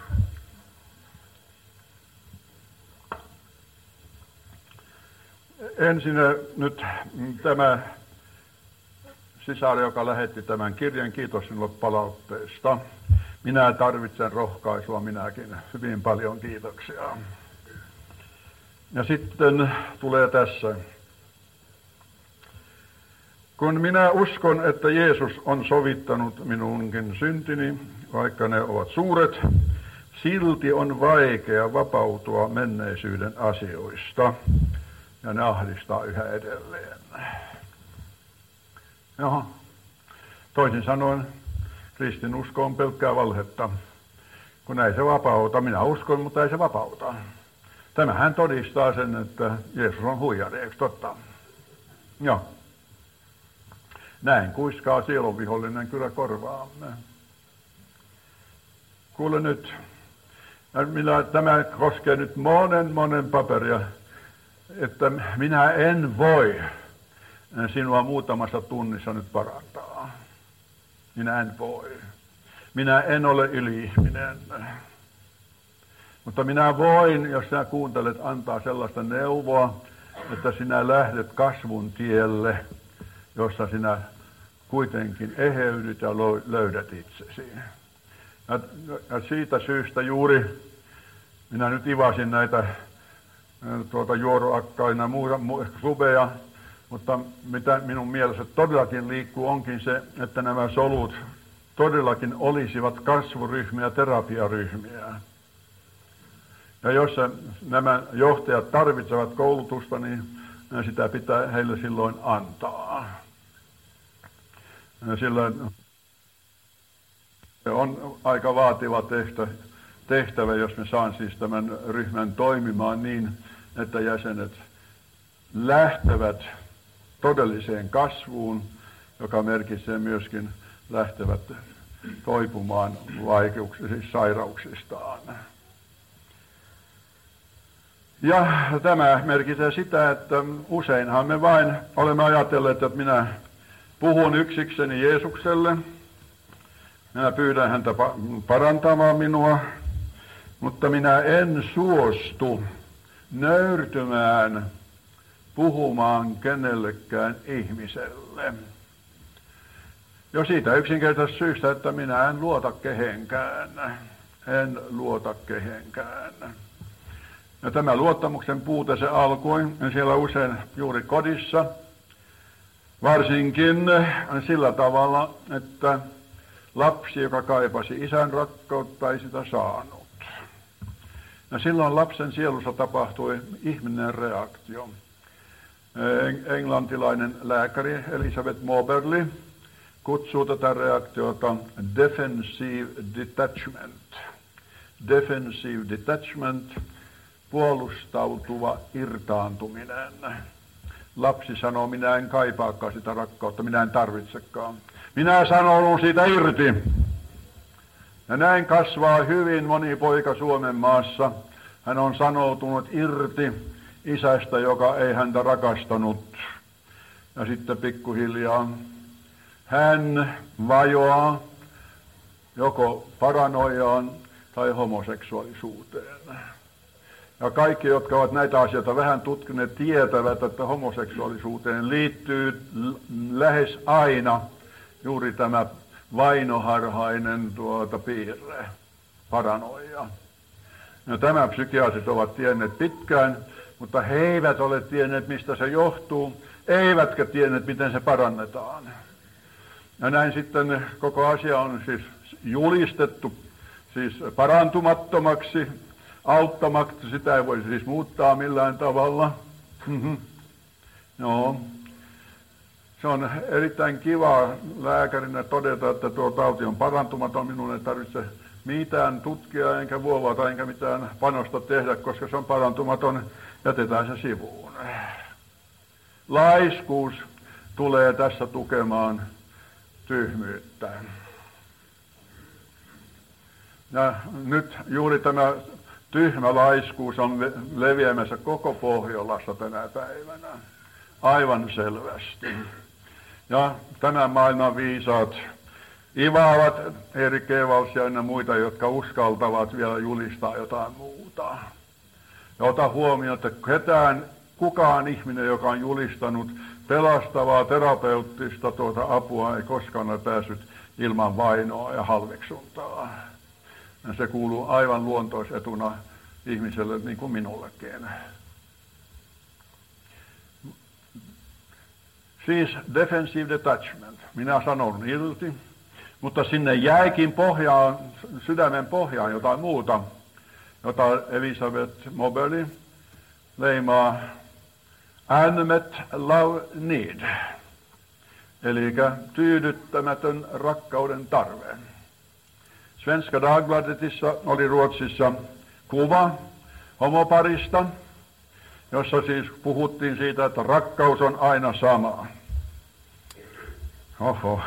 A: Ensin nyt tämä sisar, joka lähetti tämän kirjan, kiitos sinulle palautteesta. Minä tarvitsen rohkaisua minäkin, hyvin paljon kiitoksia. Ja sitten tulee tässä. Kun minä uskon, että Jeesus on sovittanut minunkin syntini, vaikka ne ovat suuret, silti on vaikea vapautua menneisyyden asioista. Ja ne ahdistaa yhä edelleen. Jaha. Toisin sanoen, kristinusko on pelkkää valhetta, kun ei se vapauta. Minä uskon, mutta ei se vapauta. Tämähän todistaa sen, että Jeesus on huijari, eikö totta? Joo. Näin kuiskaa sielunvihollinen kyllä korvaamme. Kuule nyt, minä, tämä koskee nyt monen monen paperia, että minä en voi sinua muutamassa tunnissa nyt parantaa. Minä en voi. Minä en ole yli-ihminen. Mutta minä voin, jos sinä kuuntelet, antaa sellaista neuvoa, että sinä lähdet kasvun tielle, jossa sinä kuitenkin eheydyt ja löydät itsesi. Ja, ja siitä syystä juuri minä nyt ivasin näitä tuota juoroakkaina ja muuta klubeja, mutta mitä minun mielessä todellakin liikkuu onkin se, että nämä solut todellakin olisivat kasvuryhmiä, terapiaryhmiä. Ja jos nämä johtajat tarvitsevat koulutusta, niin sitä pitää heille silloin antaa. Sillä se on aika vaativa tehtävä, tehtävä, jos me saan siis tämän ryhmän toimimaan niin, että jäsenet lähtevät todelliseen kasvuun, joka merkitsee myöskin lähtevät toipumaan vaikeuksista, sairauksistaan. Ja tämä merkitsee sitä, että useinhan me vain olemme ajatelleet, että minä puhun yksikseni Jeesukselle, minä pyydän häntä parantamaan minua, mutta minä en suostu nöyrtymään puhumaan kenellekään ihmiselle. Jo siitä yksinkertaisesta syystä, että minä en luota kehenkään. En luota kehenkään. Ja tämä luottamuksen puute se alkoi siellä usein juuri kodissa. Varsinkin sillä tavalla, että lapsi, joka kaipasi isän rakkautta, ei sitä saanut. Ja silloin lapsen sielussa tapahtui ihminen reaktio. Englantilainen lääkäri Elizabeth Moberly kutsuu tätä reaktiota defensive detachment. Defensive detachment, puolustautuva irtaantuminen. Lapsi sanoo, minä en kaipaakaan sitä rakkautta, minä en tarvitsekaan. Minä sanon siitä irti. Ja näin kasvaa hyvin moni poika Suomen maassa. Hän on sanoutunut irti isästä, joka ei häntä rakastanut. Ja sitten pikkuhiljaa hän vajoaa joko paranoiaan tai homoseksuaalisuuteen. Ja kaikki, jotka ovat näitä asioita vähän tutkineet, tietävät, että homoseksuaalisuuteen liittyy lähes aina juuri tämä vainoharhainen tuota piirre, paranoia. Ja tämä psykiatrit ovat tienneet pitkään, mutta he eivät ole tienneet, mistä se johtuu, eivätkä tienneet, miten se parannetaan. Ja näin sitten koko asia on siis julistettu siis parantumattomaksi, auttamatta, sitä ei voisi siis muuttaa millään tavalla. No, se on erittäin kiva lääkärinä todeta, että tuo tauti on parantumaton, minun ei tarvitse mitään tutkia, enkä vuovata, enkä mitään panosta tehdä, koska se on parantumaton, jätetään se sivuun. Laiskuus tulee tässä tukemaan tyhmyyttä. Ja nyt juuri tämä tyhmä laiskuus on leviämässä koko Pohjolassa tänä päivänä. Aivan selvästi. Ja tämän maailman viisaat ivaavat eri Kevalsia ja muita, jotka uskaltavat vielä julistaa jotain muuta. Ja ota huomioon, että ketään, kukaan ihminen, joka on julistanut pelastavaa terapeuttista tuota apua, ei koskaan ole päässyt ilman vainoa ja halveksuntaa. Ja se kuuluu aivan luontoisetuna ihmiselle, niin kuin minullekin. Siis defensive detachment. Minä sanon irti, mutta sinne jäikin pohjaan, sydämen pohjaan jotain muuta, jota Elisabeth Moberly leimaa unmet love need, eli tyydyttämätön rakkauden tarve. Svenska Dagbladetissa oli Ruotsissa kuva homoparista, jossa siis puhuttiin siitä, että rakkaus on aina sama. Oho.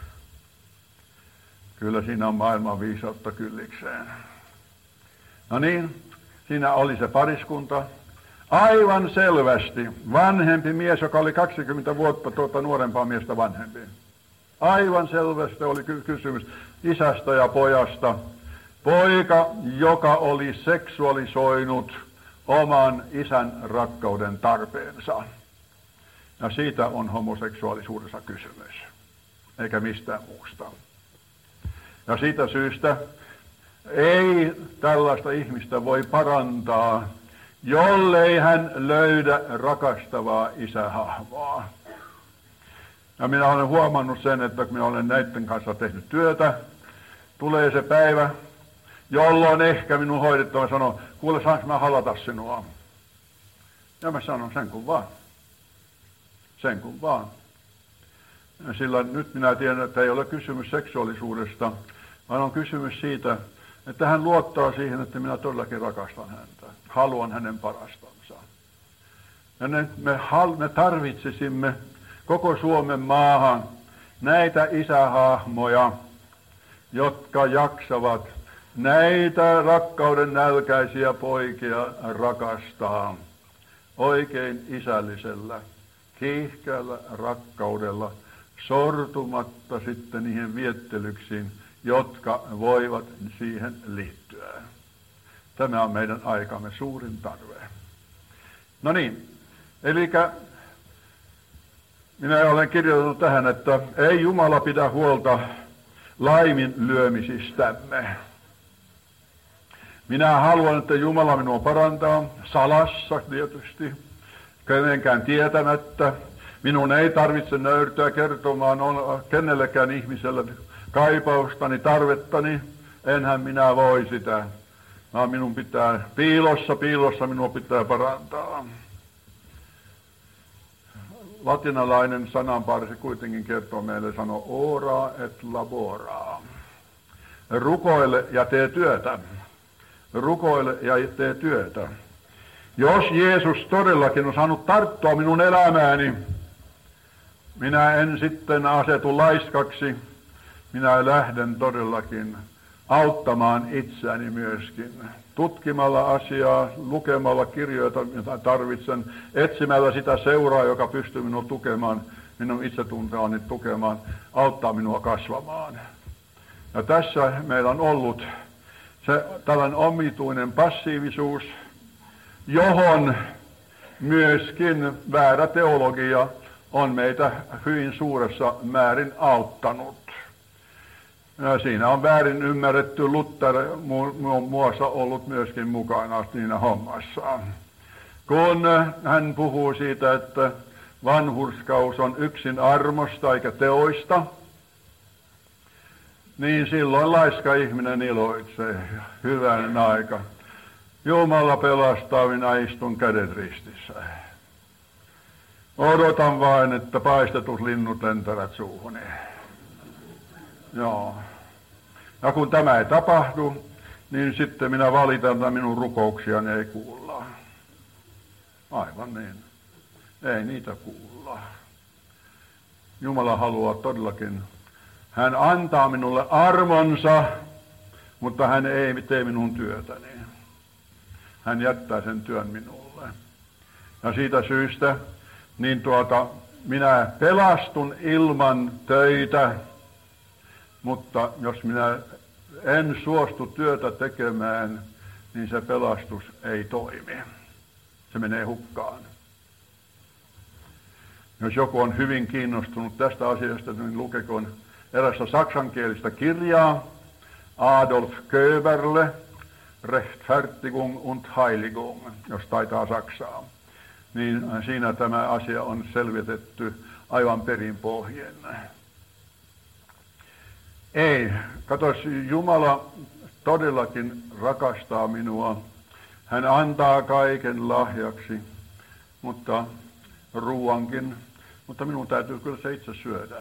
A: Kyllä siinä on maailman viisautta kyllikseen. No niin, siinä oli se pariskunta. Aivan selvästi vanhempi mies, joka oli kaksikymmentä vuotta tuota nuorempaa miestä vanhempi. Aivan selvästi oli kysymys isästä ja pojasta. Poika, joka oli seksualisoinut oman isän rakkauden tarpeensa. Ja siitä on homoseksuaalisuudessa kysymys, eikä mistään muusta. Ja siitä syystä ei tällaista ihmistä voi parantaa, jollei hän löydä rakastavaa isähahmoa. Ja minä olen huomannut sen, että kun minä olen näiden kanssa tehnyt työtä, tulee se päivä, jolloin ehkä minun hoidettava sanoo, kuule, saanko mä halata sinua? Ja mä sanon, sen kun vaan. Sen kun vaan. Ja sillä nyt minä tiedän, että ei ole kysymys seksuaalisuudesta, vaan on kysymys siitä, että hän luottaa siihen, että minä todellakin rakastan häntä. Haluan hänen parastansa. Ja ne, me, me tarvitsisimme koko Suomen maahan näitä isähahmoja, jotka jaksavat näitä rakkauden nälkäisiä poikia rakastaa oikein isällisellä, kiihkeällä rakkaudella, sortumatta sitten niihin viettelyksiin, jotka voivat siihen liittyä. Tämä on meidän aikamme suurin tarve. No niin, eli minä olen kirjoittanut tähän, että ei Jumala pidä huolta laiminlyömisistämme. Minä haluan, että Jumala minua parantaa, salassa tietysti, kenenkään tietämättä. Minun ei tarvitse nöyrtyä kertomaan kenellekään ihmiselle kaipaustani, tarvettani. Enhän minä voi sitä, vaan minun pitää piilossa, piilossa minua pitää parantaa. Latinalainen sananparsi kuitenkin kertoo meille, sanoo ora et labora. Rukoile ja tee työtä. Rukoile ja tee työtä. Jos Jeesus todellakin on saanut tarttua minun elämääni, minä en sitten asetu laiskaksi, minä lähden todellakin auttamaan itseäni myöskin. Tutkimalla asiaa, lukemalla kirjoita, joita tarvitsen, etsimällä sitä seuraa, joka pystyy minua tukemaan, minun itsetuntoani tukemaan, auttaa minua kasvamaan. Ja tässä meillä on ollut se tällainen omituinen passiivisuus, johon myöskin väärä teologia on meitä hyvin suuressa määrin auttanut. Ja siinä on väärin ymmärretty. Luther muun muassa ollut myöskin mukana siinä hommassa. Kun hän puhuu siitä, että vanhurskaus on yksin armosta eikä teoista, niin silloin laiska ihminen iloitsee. Hyvän aika. Jumala pelastaa, minä istun kädet ristissä. Odotan vain, että paistetut linnut lentävät suuhuni. Joo. Ja kun tämä ei tapahdu, niin sitten minä valitan, että minun rukouksiani ei kuulla. Aivan niin. Ei niitä kuulla. Jumala haluaa todellakin. Hän antaa minulle armonsa, mutta hän ei tee minun työtäni. Hän jättää sen työn minulle. Ja siitä syystä, niin tuota, minä pelastun ilman töitä, mutta jos minä en suostu työtä tekemään, niin se pelastus ei toimi. Se menee hukkaan. Jos joku on hyvin kiinnostunut tästä asiasta, niin lukekoon erästä saksankielistä kirjaa Adolf Köberle, Rechtfertigung und Heiligung, jos taitaa saksaa. Niin siinä tämä asia on selvitetty aivan perinpohjien. Ei, katos, Jumala todellakin rakastaa minua. Hän antaa kaiken lahjaksi, mutta ruuankin, mutta minun täytyy kyllä se itse syödä.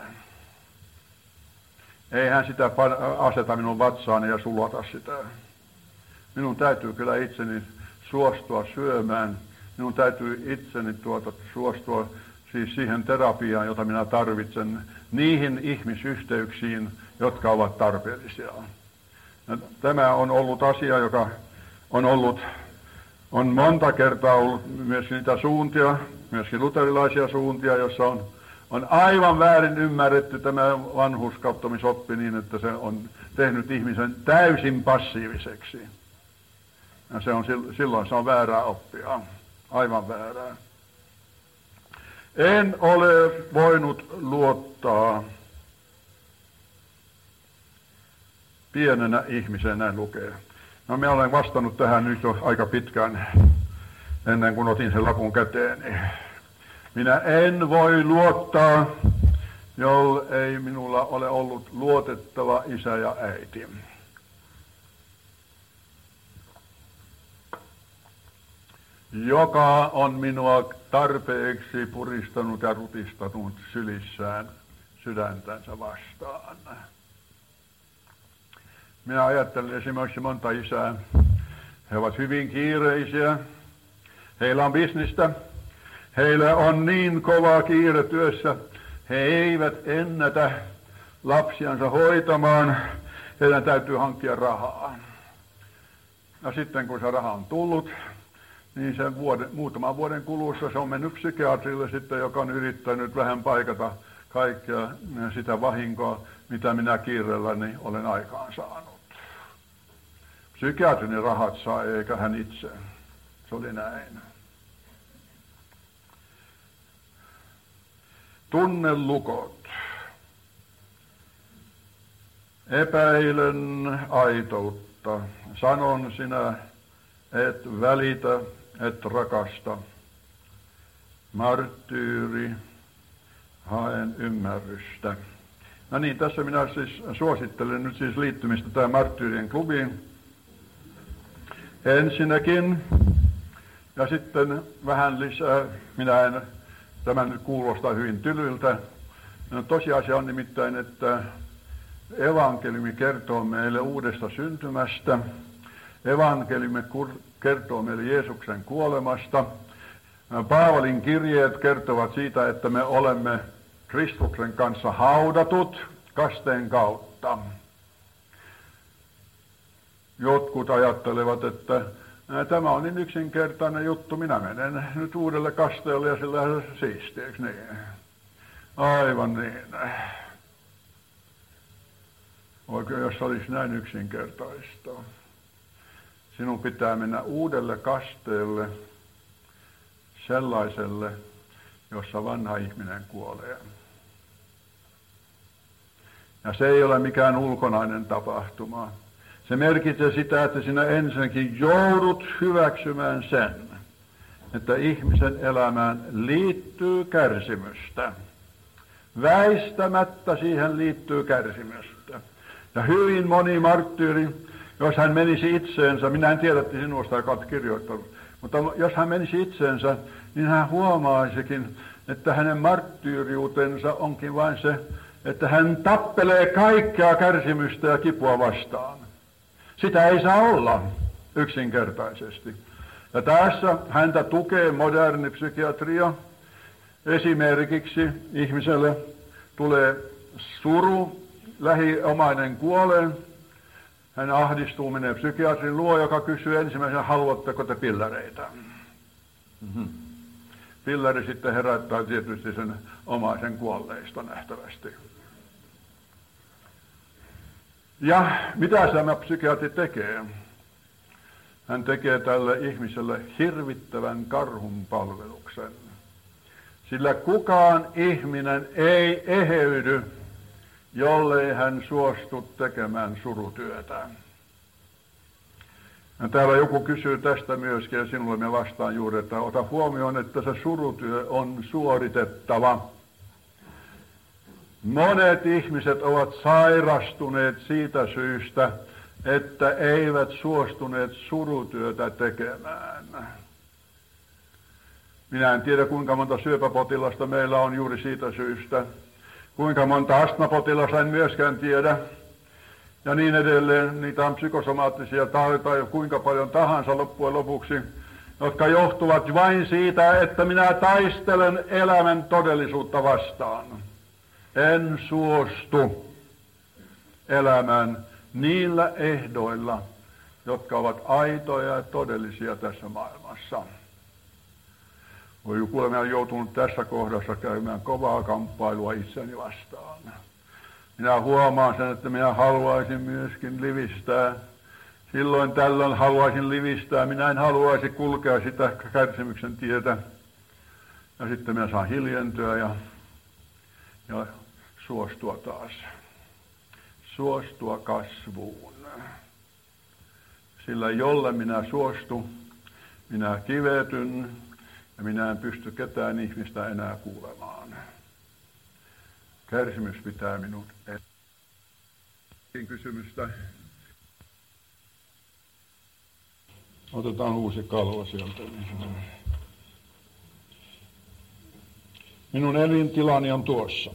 A: Ei hän sitä aseta minun vatsaani ja sulata sitä. Minun täytyy kyllä itseni suostua syömään. Minun täytyy itseni tuota suostua siis siihen terapiaan, jota minä tarvitsen, niihin ihmisyhteyksiin, jotka ovat tarpeellisia. Ja tämä on ollut asia, joka on ollut, on monta kertaa ollut myöskin niitä suuntia, myöskin luterilaisia suuntia, jossa on, on aivan väärin ymmärretty tämä vanhurskauttamisoppi niin, että se on tehnyt ihmisen täysin passiiviseksi. Ja se on, silloin se on väärää oppia, aivan väärää. En ole voinut luottaa pienenä ihmisenä, näin lukee. No minä olen vastannut tähän nyt jo aika pitkään, ennen kuin otin sen lapun käteeni. Minä en voi luottaa, jolle ei minulla ole ollut luotettava isä ja äiti. Joka on minua tarpeeksi puristanut ja rutistanut sylissään sydäntänsä vastaan. Minä ajattelen esimerkiksi monta isää. He ovat hyvin kiireisiä. Heillä on bisnistä. Heillä on niin kova kiire työssä. He eivät ennätä lapsiansa hoitamaan. Heidän täytyy hankkia rahaa. Ja sitten kun se raha on tullut, niin sen vuoden, muutaman vuoden kuluessa se on mennyt psykiatrille sitten, joka on yrittänyt vähän paikata kaikkea sitä vahinkoa, mitä minä kiireelläni olen aikaan saanut. Psykiatrin rahat saa, eikä hän itse. Se oli näin. Tunnelukot. Epäilen aitoutta. Sanon sinä, et välitä, et rakasta. Marttyyri, haen ymmärrystä. No niin, tässä minä siis suosittelen nyt siis liittymistä tähän Marttyyrien klubiin. Ensinnäkin, ja sitten vähän lisää, minä en, tämän nyt kuulostaa hyvin tylyltä. No, tosiasia on nimittäin, että evankeliumi kertoo meille uudesta syntymästä. Evankeliumi kertoo meille Jeesuksen kuolemasta. Paavalin kirjeet kertovat siitä, että me olemme Kristuksen kanssa haudatut kasteen kautta. Jotkut ajattelevat, että tämä on niin yksinkertainen juttu, minä menen nyt uudelle kasteelle ja sillä siistiäks niin. Aivan niin. Oikein jos olisi näin yksinkertaista. Sinun pitää mennä uudelle kasteelle, sellaiselle, jossa vanha ihminen kuolee. Ja se ei ole mikään ulkonainen tapahtuma. Se merkitsee sitä, että sinä ensinnäkin joudut hyväksymään sen, että ihmisen elämään liittyy kärsimystä. Väistämättä siihen liittyy kärsimystä. Ja hyvin moni marttyyri, jos hän menisi itseensä, minä en tiedä, että sinusta olet kirjoittanut, mutta jos hän menisi itseensä, niin hän huomaisikin, että hänen marttyyriutensa onkin vain se, että hän tappelee kaikkea kärsimystä ja kipua vastaan. Sitä ei saa olla yksinkertaisesti. Ja tässä häntä tukee moderni psykiatria. Esimerkiksi ihmiselle tulee suru, lähiomainen kuolee. Hän ahdistuu, menee psykiatrin luo, joka kysyy ensimmäisenä, haluatteko te pillereitä? Mm-hmm. Pilleri sitten herättää tietysti sen omaisen kuolleista nähtävästi. Ja mitä tämä psykiatri tekee? Hän tekee tälle ihmiselle hirvittävän karhunpalveluksen. Sillä kukaan ihminen ei eheydy, jollei hän suostu tekemään surutyötä. Ja täällä joku kysyy tästä myöskin, ja sinulle me vastaan juuri, että ota huomioon, että se surutyö on suoritettava. Monet ihmiset ovat sairastuneet siitä syystä, että eivät suostuneet surutyötä tekemään. Minä en tiedä, kuinka monta syöpäpotilasta meillä on juuri siitä syystä. Kuinka monta astmapotilasta en myöskään tiedä. Ja niin edelleen, niitä on psykosomaattisia tai kuinka paljon tahansa loppujen lopuksi, jotka johtuvat vain siitä, että minä taistelen elämän todellisuutta vastaan. En suostu elämään niillä ehdoilla, jotka ovat aitoja ja todellisia tässä maailmassa. Voi kuule, minä olen joutunut tässä kohdassa käymään kovaa kamppailua itseni vastaan. Minä huomaan sen, että minä haluaisin myöskin livistää. Silloin tällöin haluaisin livistää. Minä en haluaisi kulkea sitä kärsimyksen tietä. Ja sitten minä saan hiljentyä ja, ja suostua taas. Suostua kasvuun. Sillä jolle minä suostun, minä kivetyn ja minä en pysty ketään ihmistä enää kuulemaan. Kärsimys pitää minut. Kysymystä. Otetaan uusi kalvo sieltä. Minun elintilani on tuossa.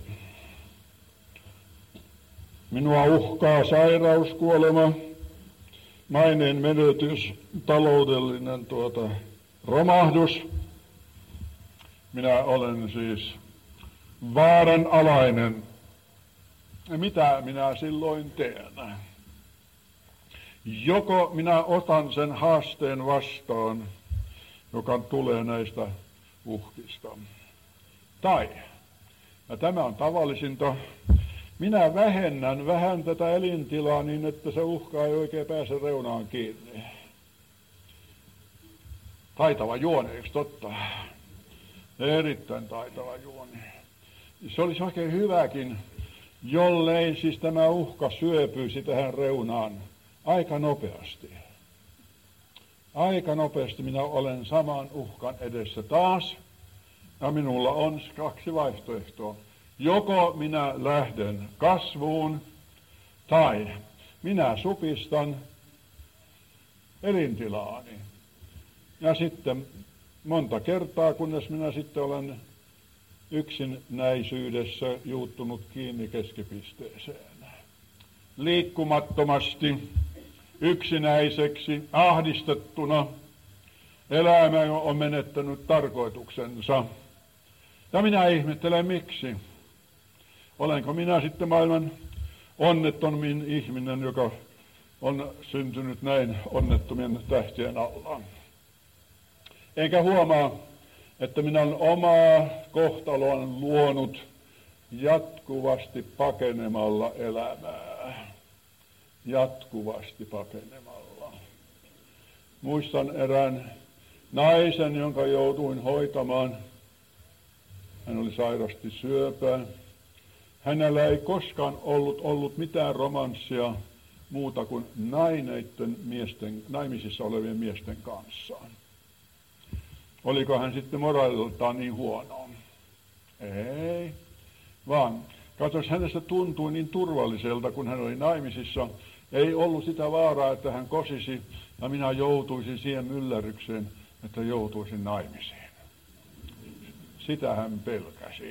A: Minua uhkaa sairaus, kuolema, maineen menetys, taloudellinen tuota, romahdus. Minä olen siis vaaran alainen. Ja mitä minä silloin teen? Joko minä otan sen haasteen vastaan, joka tulee näistä uhkista. Tai, ja tämä on tavallisinta, minä vähennän vähän tätä elintilaa niin, että se uhka ei oikein pääse reunaan kiinni. Taitava juoni, eikö totta? Erittäin taitava juoni. Se olisi oikein hyväkin, jollei siis tämä uhka syöpyisi tähän reunaan aika nopeasti. Aika nopeasti minä olen saman uhkan edessä taas, ja minulla on kaksi vaihtoehtoa. Joko minä lähden kasvuun, tai minä supistan elintilaani. Ja sitten monta kertaa, kunnes minä sitten olen yksinäisyydessä juuttunut kiinni keskipisteeseen. Liikkumattomasti, yksinäiseksi, ahdistettuna, elämä on menettänyt tarkoituksensa. Ja minä ihmettelen miksi. Olenko minä sitten maailman onnettomin ihminen, joka on syntynyt näin onnettomien tähtien alla. Enkä huomaa, että minä olen omaa kohtaloani luonut jatkuvasti pakenemalla elämää. Jatkuvasti pakenemalla. Muistan erään naisen, jonka joutuin hoitamaan. Hän oli sairasti syöpää. hänellä ei koskaan ollut, ollut mitään romanssia muuta kuin naineiden miesten, naimisissa olevien miesten kanssa. Oliko hän sitten moraaliltaan niin huono? Ei, vaan katsos, hänestä tuntui niin turvalliselta, kun hän oli naimisissa. Ei ollut sitä vaaraa, että hän kosisi ja minä joutuisin siihen myllerrykseen, että joutuisin naimisiin. Sitä hän pelkäsi.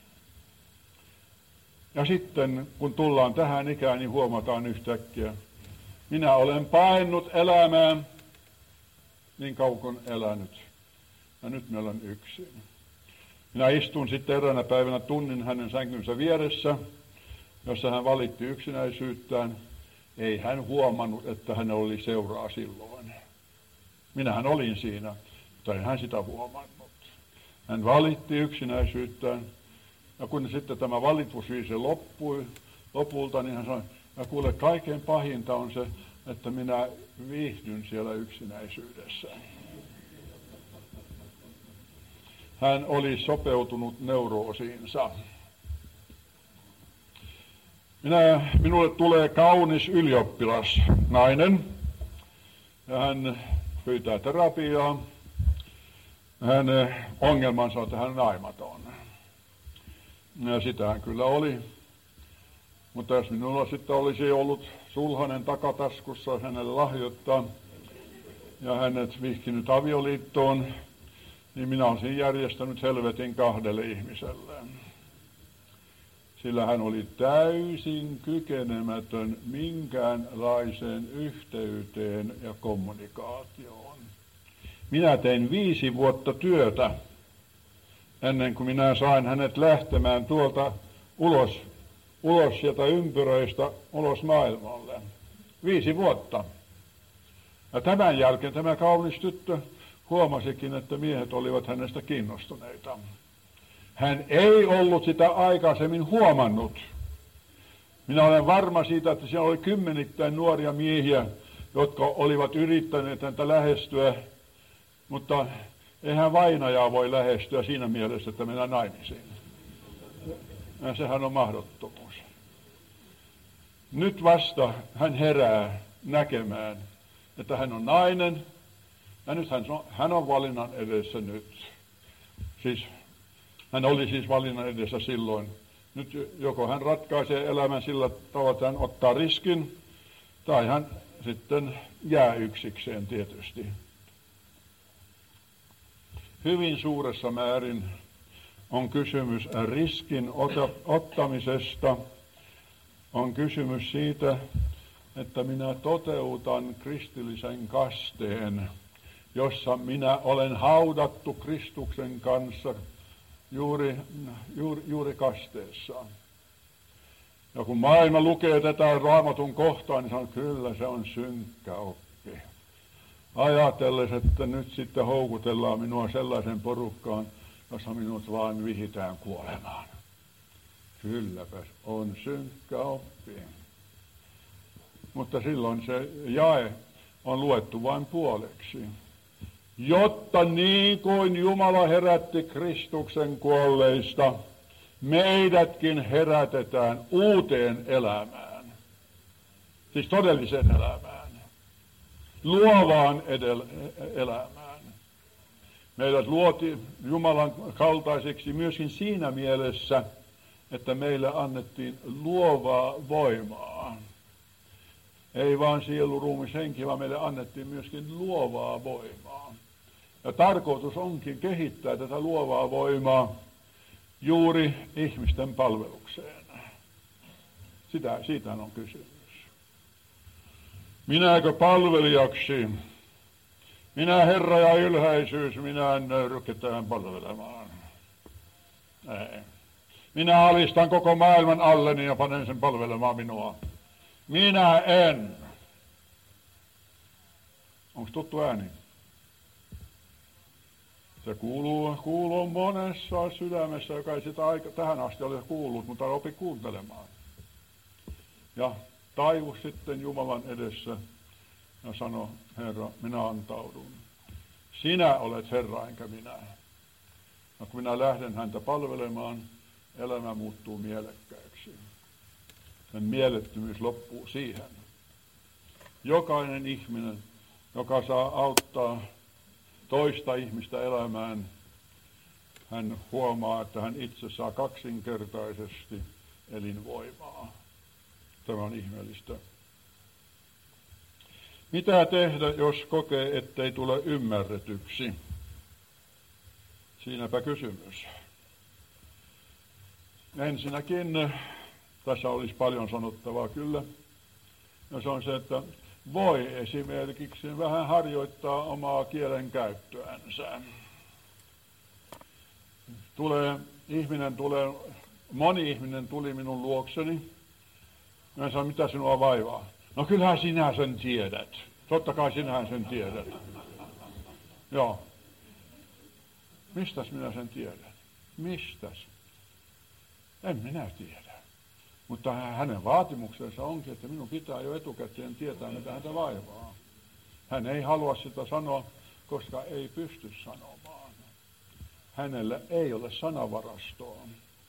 A: Ja sitten, kun tullaan tähän ikään, niin huomataan yhtäkkiä, minä olen paennut elämään, niin kauan elänyt, ja nyt minä olen yksin. Minä istun sitten eräänä päivänä tunnin hänen sänkynsä vieressä, jossa hän valitti yksinäisyyttään. Ei hän huomannut, että hän oli seuraa silloin. Minähän olin siinä, mutta ei hän sitä huomannut. Hän valitti yksinäisyyttään. Ja kun sitten tämä valitusviisi loppui lopulta, niin hän sanoi, ja kuule, kaikkein pahinta on se, että minä viihdyn siellä yksinäisyydessä. Hän oli sopeutunut neuroosiinsa. Minä, minulle tulee kaunis ylioppilas nainen, ja hän pyytää terapiaa. Hänen ongelmansa on, että hän on naimaton. Ja sitähän kyllä oli. Mutta jos minulla sitten olisi ollut sulhanen takataskussa hänelle lahjoittaa, ja hänet vihkinyt avioliittoon, niin minä olisin järjestänyt helvetin kahdelle ihmiselle. Sillä hän oli täysin kykenemätön minkäänlaiseen yhteyteen ja kommunikaatioon. Minä tein viisi vuotta työtä ennen kuin minä sain hänet lähtemään tuolta ulos, ulos sieltä ympyröistä, ulos maailmalle. Viisi vuotta. Ja tämän jälkeen tämä kaunis tyttö huomasikin, että miehet olivat hänestä kiinnostuneita. Hän ei ollut sitä aikaisemmin huomannut. Minä olen varma siitä, että siellä oli kymmenittäin nuoria miehiä, jotka olivat yrittäneet häntä lähestyä, mutta eihän vainajaa voi lähestyä siinä mielessä, että mennään naimisiin. Ja sehän on mahdottomuus. Nyt vasta hän herää näkemään, että hän on nainen, ja nyt hän on, hän on valinnan edessä nyt. Siis hän oli siis valinnan edessä silloin. Nyt joko hän ratkaisee elämän sillä tavalla, että hän ottaa riskin, tai hän sitten jää yksikseen tietysti. Hyvin suuressa määrin on kysymys riskin ottamisesta. On kysymys siitä, että minä toteutan kristillisen kasteen, jossa minä olen haudattu Kristuksen kanssa juuri, juuri, juuri kasteessa. Ja kun maailma lukee tätä Raamatun kohtaa, niin sanon, kyllä se on synkkä oppi. Ajatelles, että nyt sitten houkutellaan minua sellaisen porukkaan, jossa minut vaan vihitään kuolemaan. Kylläpäs on synkkä oppi. Mutta silloin se jae on luettu vain puoleksi. Jotta niin kuin Jumala herätti Kristuksen kuolleista, meidätkin herätetään uuteen elämään. Siis todelliseen elämään. Luovaan edel- elämään. Meidät luotiin Jumalan kaltaiseksi myöskin siinä mielessä, että meille annettiin luovaa voimaa. Ei vaan sielu, ruumis, henki, vaan meille annettiin myöskin luovaa voimaa. Ja tarkoitus onkin kehittää tätä luovaa voimaa juuri ihmisten palvelukseen. Sitä, siitä on kysymys. Minäkö palvelijaksi? Minä Herra ja ylhäisyys, minä en nöyry ketään palvelemaan. Ei. Minä alistan koko maailman alleni ja panen sen palvelemaan minua. Minä en. Onko tuttu ääni? Se kuuluu, kuuluu monessa sydämessä, joka ei sitä aika, tähän asti ole kuullut, mutta opi kuuntelemaan. Ja taivu sitten Jumalan edessä ja sano, Herra, minä antaudun. Sinä olet Herra, enkä minä. Ja kun minä lähden häntä palvelemaan, elämä muuttuu mielekkääksi. sen mielettömyys loppuu siihen. Jokainen ihminen, joka saa auttaa toista ihmistä elämään, hän huomaa, että hän itse saa kaksinkertaisesti elinvoimaa. Tämä on ihmeellistä. Mitä tehdä, jos kokee, ettei tule ymmärretyksi? Siinäpä kysymys. Ensinnäkin, tässä olisi paljon sanottavaa kyllä, ja se on se, että voi esimerkiksi vähän harjoittaa omaa kielen käyttöänsä. Tulee, ihminen tulee, moni ihminen tuli minun luokseni, ja hän sanoi, mitä sinua vaivaa? No kyllähän sinä sen tiedät. Totta kai sinähän sen tiedät. Joo. Mistäs minä sen tiedän? Mistäs? En minä tiedä. Mutta hänen vaatimuksensa onkin, että minun pitää jo etukäteen tietää, mitä häntä vaivaa. Hän ei halua sitä sanoa, koska ei pysty sanomaan. Hänellä ei ole sanavarastoa.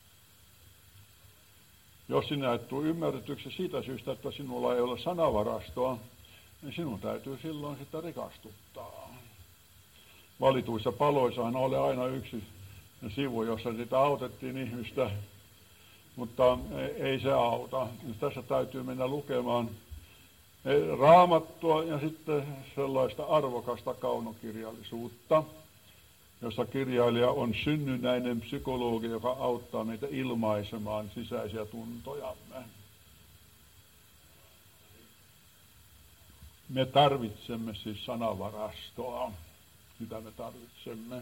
A: Jos sinä et tule ymmärretyksi siitä syystä, että sinulla ei ole sanavarastoa, niin sinun täytyy silloin sitä rikastuttaa. Valituissa paloissahan oli aina yksi sivu, jossa sitä autettiin ihmistä, mutta ei se auta. Tässä täytyy mennä lukemaan Raamattua ja sitten sellaista arvokasta kaunokirjallisuutta, jossa kirjailija on synnynnäinen psykologi, joka auttaa meitä ilmaisemaan sisäisiä tuntojamme. Me tarvitsemme siis sanavarastoa, mitä me tarvitsemme.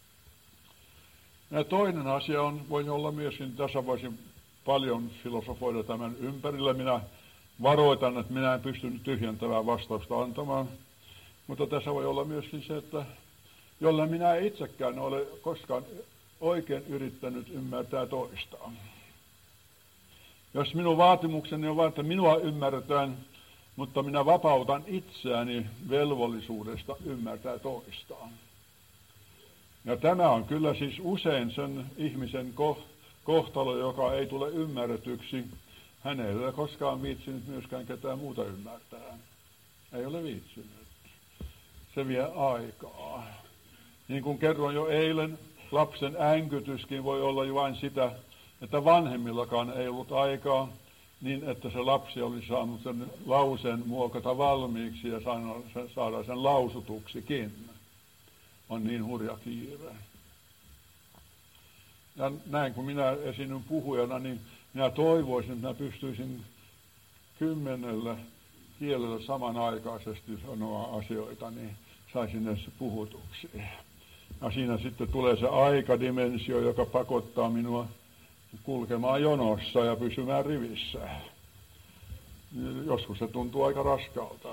A: Ja toinen asia on, voi olla myöskin, tässä voisin paljon filosofoida tämän ympärillä. Minä varoitan, että minä en pysty nyt tyhjentävää vastausta antamaan, mutta tässä voi olla myöskin se, että jolla minä itsekään ole koskaan oikein yrittänyt ymmärtää toista. Jos minun vaatimukseni on vain, että minua ymmärretään, mutta minä vapautan itseäni velvollisuudesta ymmärtää toistaan. Ja tämä on kyllä siis usein sen ihmisen kohtalo, joka ei tule ymmärretyksi. Hän ei ole koskaan viitsinyt myöskään ketään muuta ymmärtää. Ei ole viitsinyt. Se vie aikaa. Niin kuin kerroin jo eilen, lapsen äänkytyskin voi olla jo vain sitä, että vanhemmillakaan ei ollut aikaa, niin että se lapsi oli saanut sen lauseen muokata valmiiksi ja saada sen lausutuksikin. On niin hurja kiire. Ja näin kun minä esiinnyn puhujana, niin minä toivoisin, että minä pystyisin kymmenellä kielellä samanaikaisesti sanoa asioita, niin saisin ne puhutuksi. Ja siinä sitten tulee se aikadimensio, joka pakottaa minua kulkemaan jonossa ja pysymään rivissä. Joskus se tuntuu aika raskalta.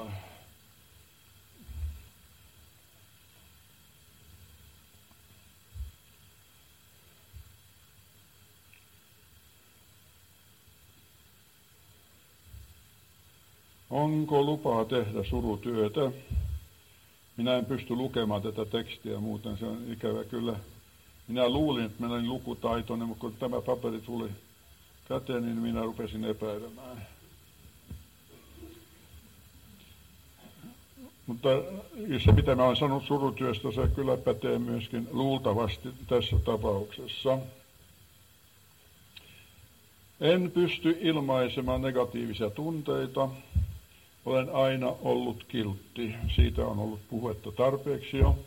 A: Onko lupaa tehdä surutyötä? Minä en pysty lukemaan tätä tekstiä muuten, se on ikävä kyllä. Minä luulin, että minä olin lukutaitoinen, mutta kun tämä paperi tuli käteen, niin minä rupesin epäilemään. Mutta se, mitä mä olen sanonut surutyöstä, se kyllä pätee myöskin luultavasti tässä tapauksessa. En pysty ilmaisemaan negatiivisia tunteita. Olen aina ollut kiltti. Siitä on ollut puhetta tarpeeksi jo.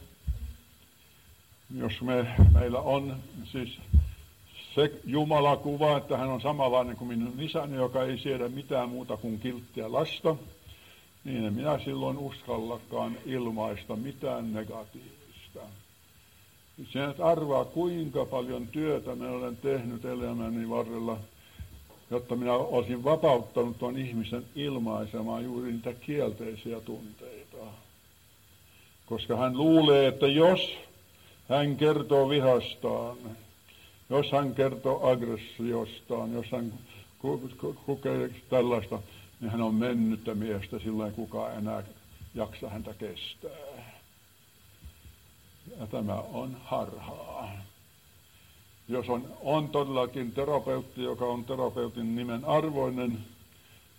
A: Jos me, meillä on siis se Jumala-kuva, että hän on samanlainen kuin minun isäni, joka ei siedä mitään muuta kuin kilttiä lasta, niin en minä silloin uskallakaan ilmaista mitään negatiivista. Sinä et arvaa, kuinka paljon työtä minä olen tehnyt elämäni varrella, jotta minä olisin vapauttanut tuon ihmisen ilmaisemaan juuri niitä kielteisiä tunteita. Koska hän luulee, että jos hän kertoo vihastaan, jos hän kertoo aggressiostaan, jos hän kokee tällaista, niin hän on mennyttä miestä, silloin kukaan enää jaksa häntä kestää. Ja tämä on harhaa. Jos on, on todellakin terapeutti, joka on terapeutin nimen arvoinen,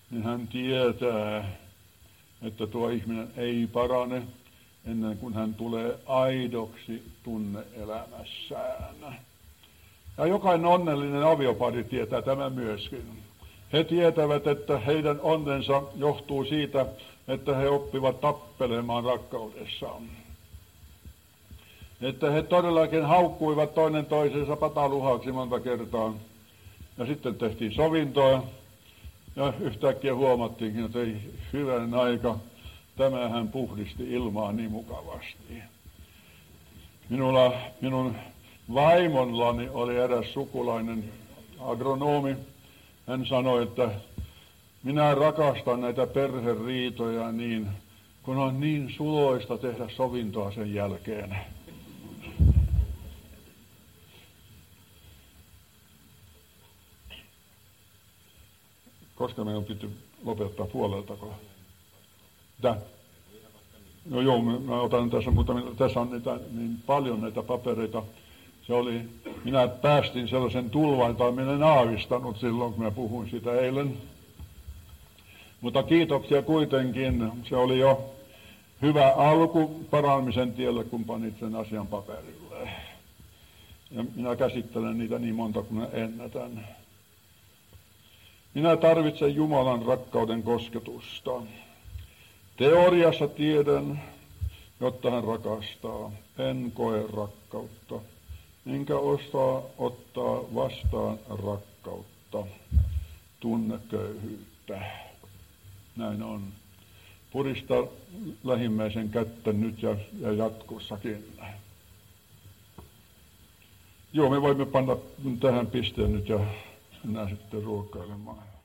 A: niin hän tietää, että tuo ihminen ei parane ennen kuin hän tulee aidoksi tunneelämässään. Ja jokainen onnellinen aviopari tietää tämän myöskin. He tietävät, että heidän onnensa johtuu siitä, että he oppivat tappelemaan rakkaudessaan. Että he todellakin haukkuivat toinen toisensa pataluhaksi monta kertaa. Ja sitten tehtiin sovintoa. Ja yhtäkkiä huomattiinkin, että ei hyvän aika, tämähän puhdisti ilmaa niin mukavasti. Minulla, minun vaimollani oli eräs sukulainen agronomi. Hän sanoi, että minä rakastan näitä perheriitoja niin, kun on niin suloista tehdä sovintoa sen jälkeen. Koska meidän piti lopettaa puoleltako? Mitä? No joo, mä otan tässä, mutta tässä on niitä, niin paljon näitä papereita. Se oli, minä päästin sellaisen tulvan, jota minä en aavistanut silloin, kun mä puhuin sitä eilen. Mutta kiitoksia kuitenkin. Se oli jo hyvä alku paranemisen tielle, kun panit sen asian paperille. Ja minä käsittelen niitä niin monta kuin ennätän. Minä tarvitsen Jumalan rakkauden kosketusta. Teoriassa tiedän, jotta hän rakastaa. En koe rakkautta, enkä osaa ottaa vastaan rakkautta, tunne köyhyyttä. Näin on. Purista lähimmäisen kättä nyt ja, ja jatkossakin. Joo, me voimme panna tähän pisteen nyt ja mennään sitten ruokailemaan.